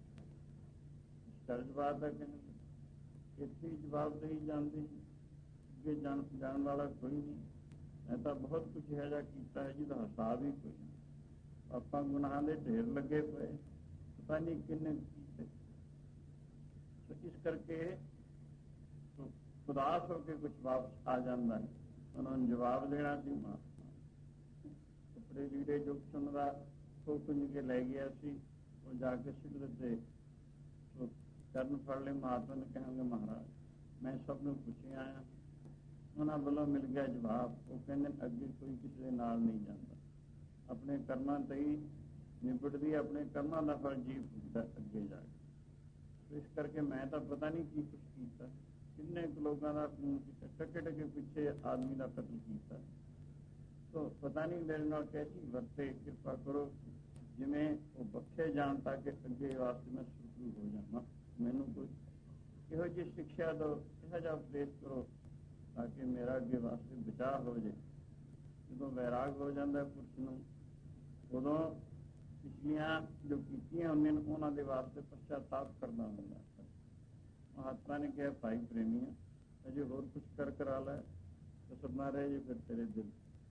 ਜਵਾਬ ਦਾ ਕਹਿੰਦੇ ਇੱਥੇ ਹੀ ਜਵਾਬ ਦੇਈ ਜਾਂਦੇ, ਅੱਗੇ ਜਾਣ ਜਾਣ ਵਾਲਾ ਕੋਈ ਨਹੀਂ। ਮੈਂ ਤਾਂ ਬਹੁਤ ਕੁਛ ਇਹੋ ਜਿਹਾ ਕੀਤਾ ਹੈ ਜਿਹਦਾ ਹਿਸਾਬ ਹੀ ਕੋਈ ਨਹੀਂ। ਆਪਾਂ ਗੁਨਾਹਾਂ ਦੇ ਢੇਰ ਲੱਗੇ ਪਏ, ਪਤਾ ਨਹੀਂ ਕਿੰਨੇ ਕੀਤੇ। ਇਸ ਕਰਕੇ ਉਦਾਸ ਹੋ ਕੇ ਕੁਛ ਵਾਪਸ ਆ ਜਾਂਦਾ ਹੈ। ਉਹਨਾਂ ਨੂੰ ਜਵਾਬ ਦੇਣਾ ਸੀ। ਕੱਪੜੇ ਲੀੜੇ ਜੋ ਸੁਣਦਾ ਉਹ ਕੁੰਝ ਕੇ ਲੈ ਗਿਆ ਸੀ, ਉਹ ਜਾ ਕੇ ਸਿੱਟ ਦਿੱਤੇ। ਚਰਨ ਫੜ ਲਏ ਮਹਾਤਮਾ ਨੇ, ਕਹਿਣਗੇ ਮਹਾਰਾਜ ਮੈਂ ਸਭ ਨੂੰ ਪੁੱਛਿਆ ਆਇਆ। ਉਹਨਾਂ ਵੱਲੋਂ ਮਿਲ ਗਿਆ ਜਵਾਬ। ਉਹ ਕਹਿੰਦੇ ਅੱਗੇ ਕੋਈ ਕਿਸੇ ਦੇ ਨਾਲ ਨਹੀਂ ਜਾਂਦਾ, ਆਪਣੇ ਕਰਮਾਂ ਤੇ ਹੀ ਨਿਬੜਦੀ, ਆਪਣੇ ਕਰਮਾਂ ਦਾ ਫਲ ਜੀਵ ਭੁਗਤਦਾ ਅੱਗੇ ਜਾ ਕੇ। ਇਸ ਕਰਕੇ ਮੈਂ ਤਾਂ ਪਤਾ ਨਹੀਂ ਕੀ ਕੁਛ ਕੀਤਾ, ਕਿੰਨੇ ਕੁ ਲੋਕਾਂ ਦਾ ਖੂਨ ਕੀਤਾ, ਟਕੇ ਟਕੇ ਪਿੱਛੇ ਆਦਮੀ ਦਾ ਕਤਲ ਕੀਤਾ। ਤੋ ਪਤਾ ਨਹੀਂ ਮੇਰੇ ਨਾਲ ਕੈਸੀ ਵਰਤੇ, ਕਿਰਪਾ ਕਰੋ ਜਿਵੇਂ ਉਹ ਬਖਸ਼ੇ ਜਾਣ ਤਾਂ ਕਿ ਅੱਗੇ ਵਾਸਤੇ ਮੈਂ ਸੁਖਰੂ ਹੋ ਜਾਵਾਂ। ਮੈਨੂੰ ਕੋਈ ਇਹੋ ਜਿਹੀ ਸਿੱਖਿਆ ਦਿਓ, ਇਹੋ ਜਿਹਾ ਉਪਦੇਸ਼ ਕਰੋ ਤਾਂ ਕਿ ਮੇਰਾ ਅੱਗੇ ਵਾਸਤੇ ਬਚਾਅ ਹੋ ਜਾਏ। ਜਦੋਂ ਵੈਰਾਗ ਹੋ ਜਾਂਦਾ ਪੁਰਸ਼ ਨੂੰ, ਉਦੋਂ ਪਿਛਲੀਆਂ ਜੋ ਕੀਤੀਆਂ ਹੁੰਦੀਆਂ ਨੇ ਉਹਨਾਂ ਦੇ ਵਾਸਤੇ ਪਛਤਾਤਾਪ ਕਰਨਾ ਹੁੰਦਾ। ਮਹਾਤਮਾ ਨੇ ਕਿਹਾ, ਭਾਈ ਪ੍ਰੇਮੀਆਂ ਅਜੇ ਹੋਰ ਕੁਛ ਕਰ ਕਰਾ ਲੈ, ਤਾਂ ਸਭ ਨਾ ਰਹੇ ਜੇ ਫਿਰ ਤੇਰੇ ਦਿਲ।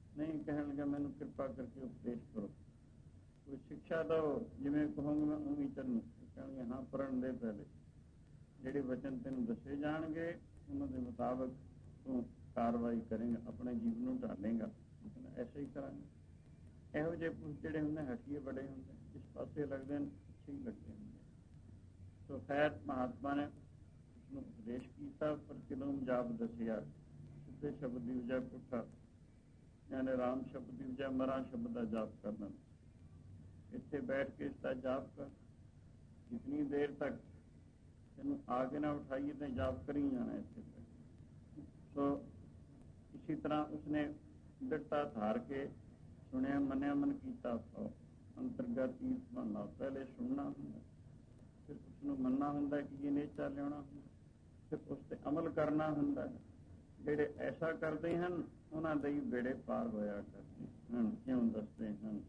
नहीं कहणगे मैनू कृपा करके उपदेश करो, कोई शिक्षा दो, जिमें कहोगे मैं उवें चलूँ। कहणगे हाँ पढ़न दे, पहले ਜਿਹੜੇ वचन तेन दसे जाणगे उन्होंने मुताबिक तू कार्रवाई करेंगे, अपने जीवन ਨੂੰ ਢਾਲੇਗਾ। ऐसे ही करांगे। ਇਹੋ ਜਿਹੇ ਪੁਰਸ਼ ਜਿਹੜੇ ਹੁੰਦੇ ਹਟੀਏ ਬੜੇ ਹੁੰਦੇ, ਇਸ ਪਾਸੇ ਲੱਗਦੇ ਨੇ, ਅੱਛੇ ਹੀ ਲੱਗਦੇ ਹੁੰਦੇ। ਸੋ ਖੈਰ ਮਹਾਤਮਾ ਨੇ ਉਸਨੂੰ ਉਪਦੇਸ਼ ਕੀਤਾ, ਪਰ ਕਿਲੋਮ ਜਾਪ ਦੱਸਿਆ, ਸਿੱਧੇ ਸ਼ਬਦ ਦੀ ਵਜ੍ਹਾ ਪੁੱਠਾ, ਯਾਨੀ ਰਾਮ ਸ਼ਬਦ ਦੀ ਵਜ੍ਹਾ ਮਰਾਂ ਸ਼ਬਦ ਦਾ ਜਾਪ ਕਰਨਾ। ਇੱਥੇ ਬੈਠ ਕੇ ਇਸ ਦਾ ਜਾਪ ਕਰ, ਜਿਤਨੀ ਦੇਰ ਤੱਕ ਤੈਨੂੰ ਆਗੇ ਨਾ ਉਠਾਈਏ ਤਾਂ ਜਾਪ ਕਰੀ ਜਾਣਾ ਇੱਥੇ ਤੱਕ। ਸੋ ਇਸੇ ਤਰ੍ਹਾਂ ਉਸਨੇ ਦ੍ਰਿੜਤਾ ਧਾਰ ਕੇ ਸੁਣਿਆ, ਮੰਨਿਆ, ਮਨ ਕੀਤਾ ਸੋ ਅੰਤਰਗਤ ਤੀਰਥ ਬਣਨਾ। ਪਹਿਲੇ ਸੁਣਨਾ ਹੁੰਦਾ, ਫਿਰ ਉਸਨੂੰ ਮੰਨਣਾ ਹੁੰਦਾ ਕਿ ਇਹ ਨੇਚਾ ਲਿਆਉਣਾ ਹੁੰਦਾ, ਫਿਰ ਉਸ ਤੇ ਅਮਲ ਕਰਨਾ ਹੁੰਦਾ। ਜਿਹੜੇ ਐਸਾ ਕਰਦੇ ਹਨ ਉਹਨਾਂ ਦੇ ਹੀ ਬੇੜੇ ਪਾਰ ਹੋਇਆ ਕਰਦੇ ਹਨ। ਕਿਉਂ ਦੱਸਦੇ ਹਨ?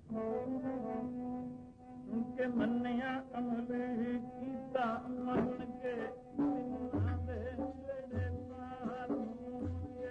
ਸੁਣ ਕੇ ਮੰਨਿਆ ਅਮਲ ਕੀਤਾ, ਮੰਨ ਕੇ ਤਿੰਨਾਂ ਦੇ ਬੇੜੇ ਪਾਰ ਹੋਣਗੇ।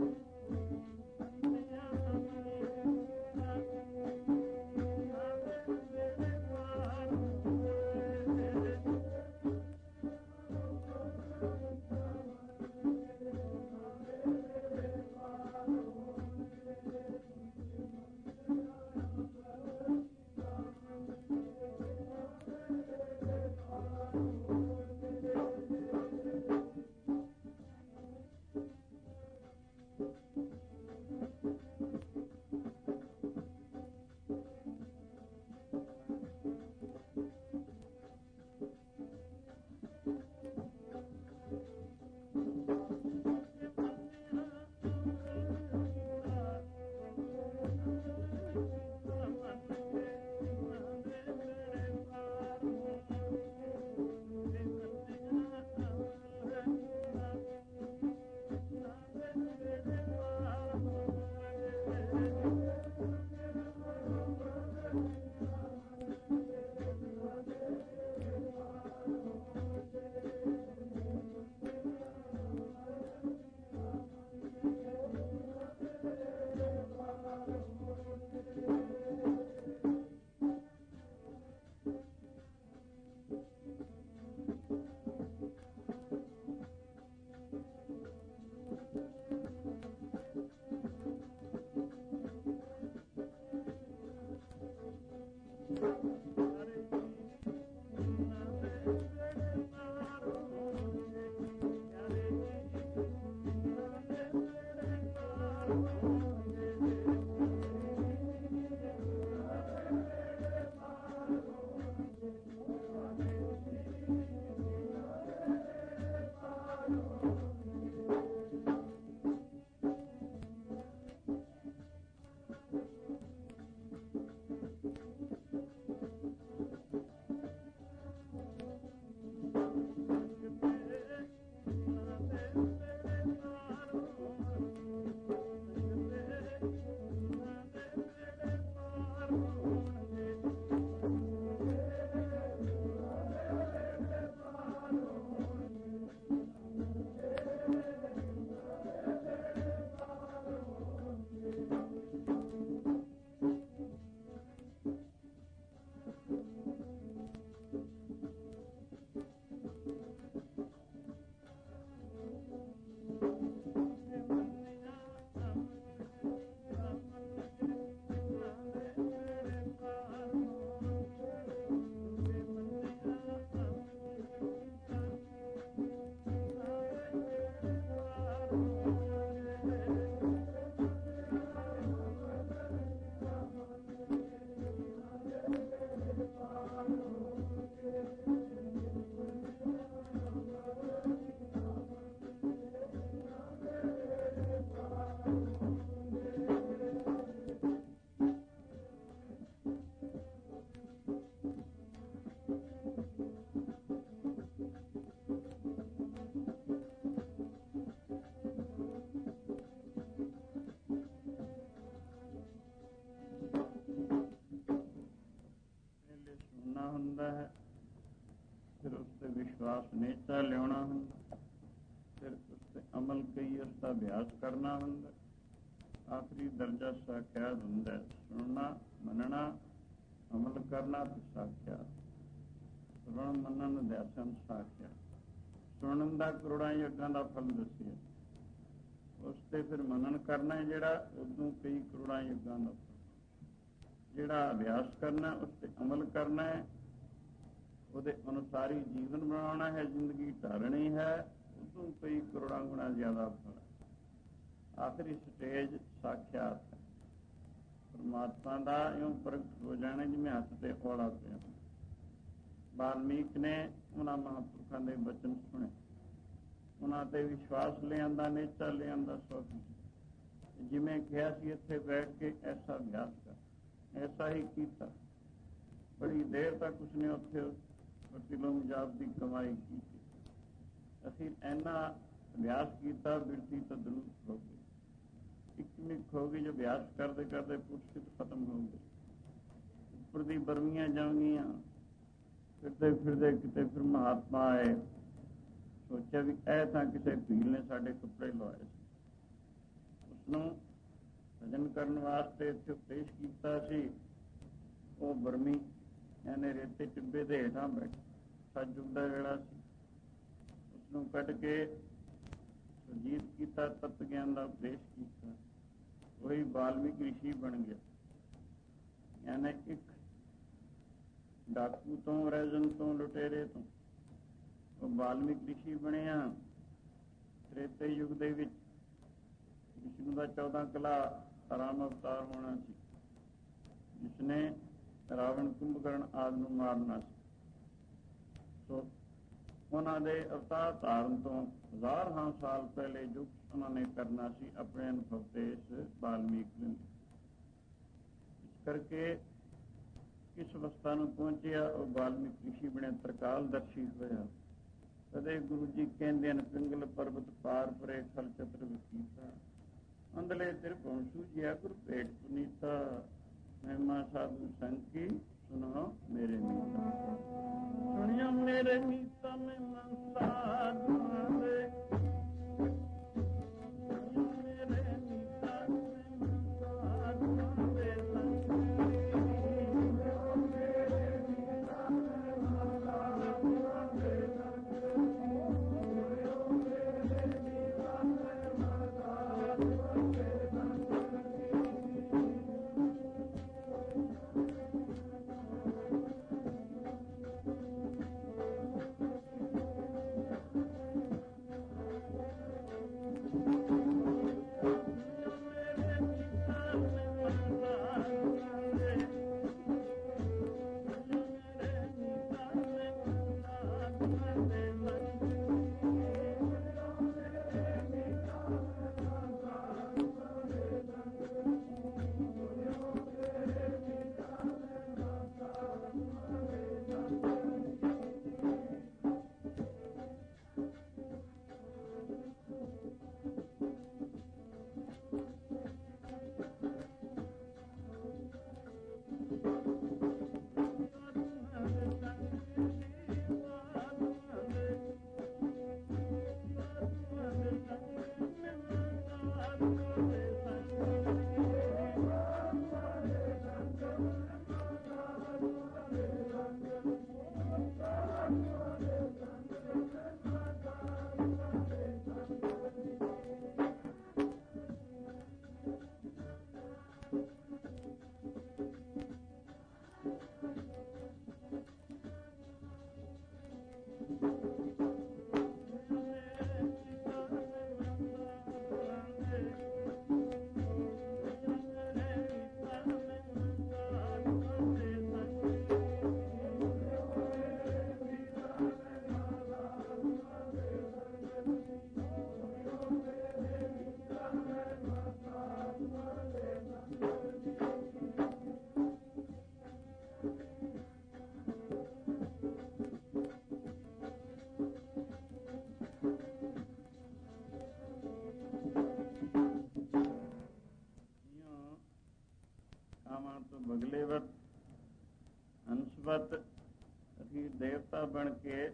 ਹੁੰਦਾ ਹੈ, ਫਿਰ ਉਸ ਤੇ ਵਿਸ਼ਵਾਸ ਨੇਚਾ ਲਿਆਉਣਾ ਹੁੰਦਾ, ਫਿਰ ਉਸ ਤੇ ਅਮਲ ਕਈ ਉਸ ਦਾ ਅਭਿਆਸ ਕਰਨਾ ਹੁੰਦਾ, ਆਖਰੀ ਦਰਜਾ ਸਾਖਿਆਤ ਹੁੰਦਾ। ਸੁਣਨਾ, ਮੰਨਣਾ, ਅਮਲ ਕਰਨਾ ਤੇ ਸਾਖਿਆਤ। ਸੁਣਨ ਮੰਨਣ ਅਧਿਆਸਨ ਸਾਖਿਆਤ। ਸੁਣਨ ਦਾ ਕਰੋੜਾਂ ਯੱਗਾਂ ਦਾ ਫਲ ਦੱਸਿਆ, ਉਸ ਤੇ ਫਿਰ ਮੰਨਣ ਕਰਨਾ ਹੈ ਜਿਹੜਾ, ਉਦੋਂ ਕਈ ਕਰੋੜਾਂ ਯੱਗਾਂ ਦਾ ਫਲ। ਜਿਹੜਾ ਅਭਿਆਸ ਕਰਨਾ, ਉਸ ਤੇ ਅਮਲ ਕਰਨਾ ਹੈ, ਉਹਦੇ ਅਨੁਸਾਰੀ ਜੀਵਨ ਬਣਾਉਣਾ ਹੈ, ਜ਼ਿੰਦਗੀ ਢਾਲਣੀ ਹੈ, ਉਦੋਂ ਕਈ ਕਰੋੜਾਂ ਗੁਣਾ ਜ਼ਿਆਦਾ ਫਲ ਹੈ। ਆਖਰੀ ਸਟੇਜ ਸਾਖਿਆਤ ਹੈ। ਪਰਮਾਤਮਾ ਦਾ ਇਉਂ ਪ੍ਰਗਟ ਹੋ ਜਾਣਾ ਜਿਵੇਂ ਹੱਥ ਤੇ ਔਲਾ ਪਿਆ। ਵਾਲਮੀਕ ਨੇ ਉਹਨਾਂ ਮਹਾਂਪੁਰਖਾਂ ਦੇ ਬਚਨ ਸੁਣੇ, ਉਹਨਾਂ ਤੇ ਵਿਸ਼ਵਾਸ ਲਿਆਂਦਾ, ਨੇਚਾ ਲਿਆਂਦਾ, ਸੋਚੀ ਜਿਵੇਂ ਕਿਹਾ ਸੀ ਇੱਥੇ ਬੈਠ ਕੇ ਐਸਾ ਅਭਿਆਸ ਕਰ, ਐਸਾ ਹੀ ਕੀਤਾ। ਬੜੀ ਦੇਰ ਤੱਕ ਉਸਨੇ ਉੱਥੇ ਕਿਲੋ ਜਾਪ ਦੀ ਕਮਾਈ ਕੀਤੀ। ਅਸੀਂ ਇੰਨਾ ਅਭਿਆਸ ਕੀਤਾ, ਬਿਰਤੀ ਤੰਦਰੁਸਤ ਹੋ ਗਈ, ਇਕਮਿਕ ਹੋ ਗਈ। ਜੋ ਅਭਿਆਸ ਕਰਦੇ ਕਰਦੇ ਪੁਰਸ਼ਿਤ ਖਤਮ ਹੋ ਗਈ। ਉੱਪਰ ਦੀ ਬਰਮੀਆਂ ਜਾਣਗੀਆਂ। ਫਿਰਦੇ ਫਿਰਦੇ ਕਿਤੇ ਫਿਰ ਮਹਾਤਮਾ ਆਏ। ਸੋਚਿਆ ਵੀ ਇਹ ਤਾਂ ਕਿਸੇ ਭੀਲ ਨੇ ਸਾਡੇ ਕੱਪੜੇ ਲਵਾਏ ਸੀ। ਉਸਨੂੰ ਭਜਨ ਕਰਨ ਵਾਸਤੇ ਇੱਥੇ ਉਪਦੇਸ਼ ਕੀਤਾ ਸੀ। ਉਹ ਬਰਮੀ ਇਹਨੇ ਰੇਤੇ ਟਿੱਬੇ ਦੇ ਹੇਠਾਂ ਬੈਠ, ਸਤਿਯੁਗ ਦਾ ਵੇਲਾ ਸੀ। ਉਸਨੂੰ ਕੱਢ ਕੇ ਸੁਰਜੀਤ ਕੀਤਾ, ਤਤ ਗਿਆਨ ਦਾ ਉਪਦੇਸ਼ ਕੀਤਾ। ਉਹੀ ਵਾਲਮੀਕ ਰਿਸ਼ੀ ਬਣ ਗਿਆ। ਯਾਨੀ ਇੱਕ ਡਾਕੂ ਤੋਂ, ਰੈਜਨ ਤੋਂ, ਲੁਟੇਰੇ ਤੋਂ ਉਹ ਵਾਲਮੀਕ ਰਿਸ਼ੀ ਬਣਿਆ। ਤ੍ਰੇਤੇ ਯੁੱਗ ਦੇ ਵਿੱਚ ਵਿਸ਼ਨੂੰ ਦਾ ਚੌਦਾਂ ਕਲਾ ਰਾਮ ਅਵਤਾਰ ਹੋਣਾ ਸੀ, ਜਿਸਨੇ ਰਾਵਣ, ਕੁੰਭਕਰਨ ਆਦਿ ਨੂੰ ਮਾਰਨਾ ਸੀ। ਸੋ ਉਹਨਾਂ ਦੇ ਅਵਤਾਰ ਧਾਰਨ ਤੋਂ ਹਜ਼ਾਰਾਂ ਸਾਲ ਪਹਿਲੇ ਜੋ ਉਹਨਾਂ ਨੇ ਕਰਨਾ ਸੀ, ਆਪਣੇ ਅਨੁਭਵ ਤੇ ਇਸ ਵਾਲਮੀਕ ਨੇ। ਇਸ ਕਰਕੇ ਕਿਸ ਅਵਸਥਾ ਨੂੰ ਪਹੁੰਚਿਆ, ਉਹ ਵਾਲਮੀਕ ਰਿਸ਼ੀ ਬਣਿਆ, ਤਰਕਾਲਦਰਸ਼ੀ ਹੋਇਆ। ਕਦੇ ਗੁਰੂ ਜੀ ਕਹਿੰਦੇ ਹਨ, ਪਿੰਗਲ ਪਰਬਤ ਪਾਰ ਪਰੇ ਖਲ ਚਤਰ ਵਸੀਤਾ, ਅੰਦਲੇ ਤਿਰਭੁਵਨ ਸੂਝਿਆ ਗੁਰ ਭੇਟ ਪੁਨੀਤਾ, ਮਹਿਮਾ ਸਾਧੂ ਸੰਕੀ ਸੁਣੋ ਮੇਰੇ ਮੀਤਾ। ਸੁਣਿਆ ਮੇਰੇ ਮੀਤਾ ਮਹਿਮਾ ਸਾਧੂਆਂ ਦੇ, ਮੇਰੇ ਮੀਤਾ ਮਹਿਮਾ ਸਾਧੂਆਂ ਦੇ ਬਗਲੇਵਤ ਹੰਸਵਤ ਅਖੀਰ ਦੇਵਤਾ ਬਣ ਕੇ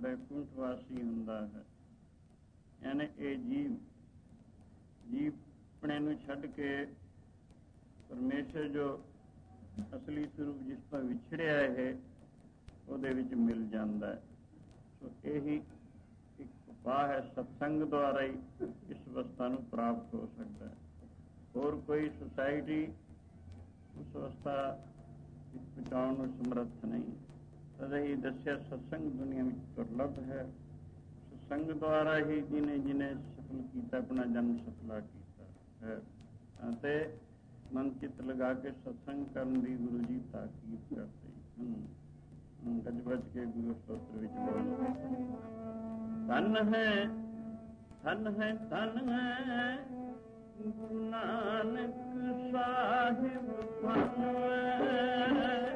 ਬੈਕੁੰਠ ਵਾਸੀ ਹੁੰਦਾ ਹੈ। ਯਾਨੀ ਇਹ ਜੀਵ ਜੀਵ ਆਪਣੇ ਨੂੰ ਛੱਡ ਕੇ ਪਰਮੇਸ਼ਰ ਜੋ ਅਸਲੀ ਸਰੂਪ ਜਿਸ ਤੋਂ ਵਿਛੜਿਆ ਇਹ ਉਹਦੇ ਵਿੱਚ ਮਿਲ ਜਾਂਦਾ ਹੈ। ਸੋ ਇਹੀ ਇੱਕ ਉਪਾਅ ਹੈ, ਸਤਸੰਗ ਦੁਆਰਾ ਹੀ ਇਸ ਅਵਸਥਾ ਨੂੰ ਪ੍ਰਾਪਤ ਹੋ ਸਕਦਾ ਹੈ। ਹੋਰ ਕੋਈ ਸੁਸਾਇਟੀ ਉਸ ਅਵਸਥਾ ਵਿੱਚ ਪਹੁੰਚਾਉਣ ਨੂੰ ਸਮਰੱਥ ਨਹੀਂ। ਤਦੇ ਹੀ ਦੱਸਿਆ ਸਤਸੰਗ ਦੁਨੀਆ ਵਿੱਚ ਦੁਰਲਭ ਹੈ। ਸਤਸੰਗ ਦੁਆਰਾ ਹੀ ਜਿਹਨੇ ਜਿਹਨੇ ਸਫਲ ਕੀਤਾ, ਆਪਣਾ ਜਨਮ ਸਫਲਾ ਕੀਤਾ ਹੈ। ਅਤੇ ਮਨ ਚਿੱਤ ਲਗਾ ਕੇ ਸਤਸੰਗ ਕਰਨ ਦੀ ਗੁਰੂ ਜੀ ਤਾਕੀਦ ਕਰਦੇ ਹਨ। ਗੱਜ ਵੱਜ ਕੇ ਗੁਰੂ ਸਤੋਤਰ ਵਿੱਚ ਬੋਲੋ, ਧਨ ਹੈ ਧਨ ਹੈ ਧਨ ਹੈ ਗੁਰੂ ਨਾਨਕ ਸਾਹਿਬ ਧਨ ਹੈ।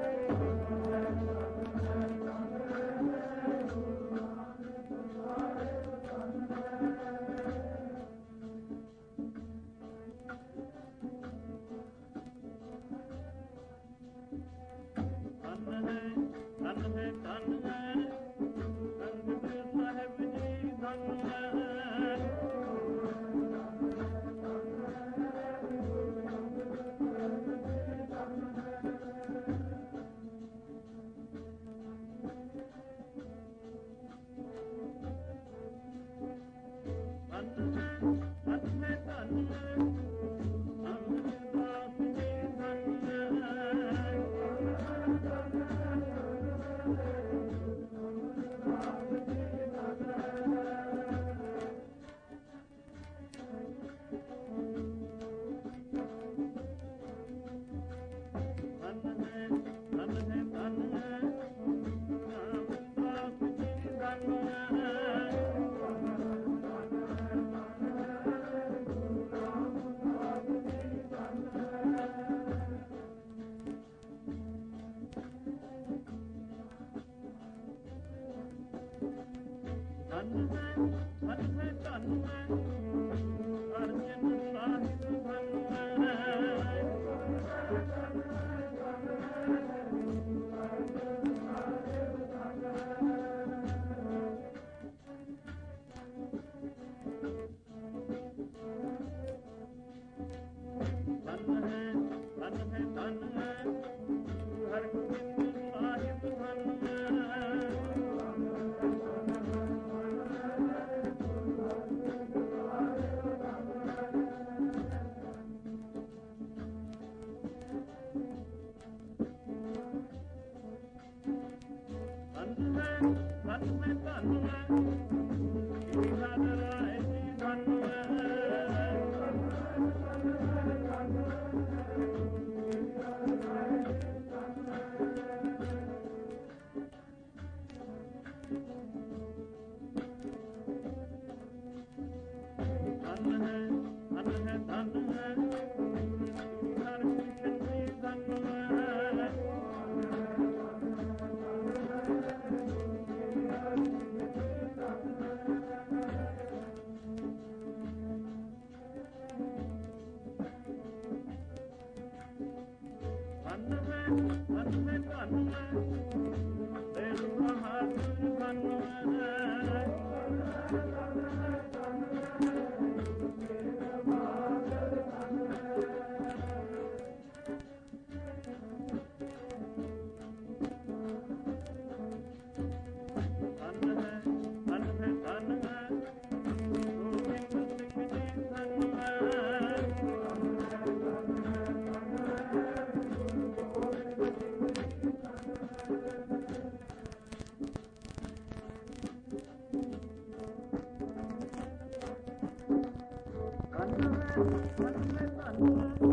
Thank you.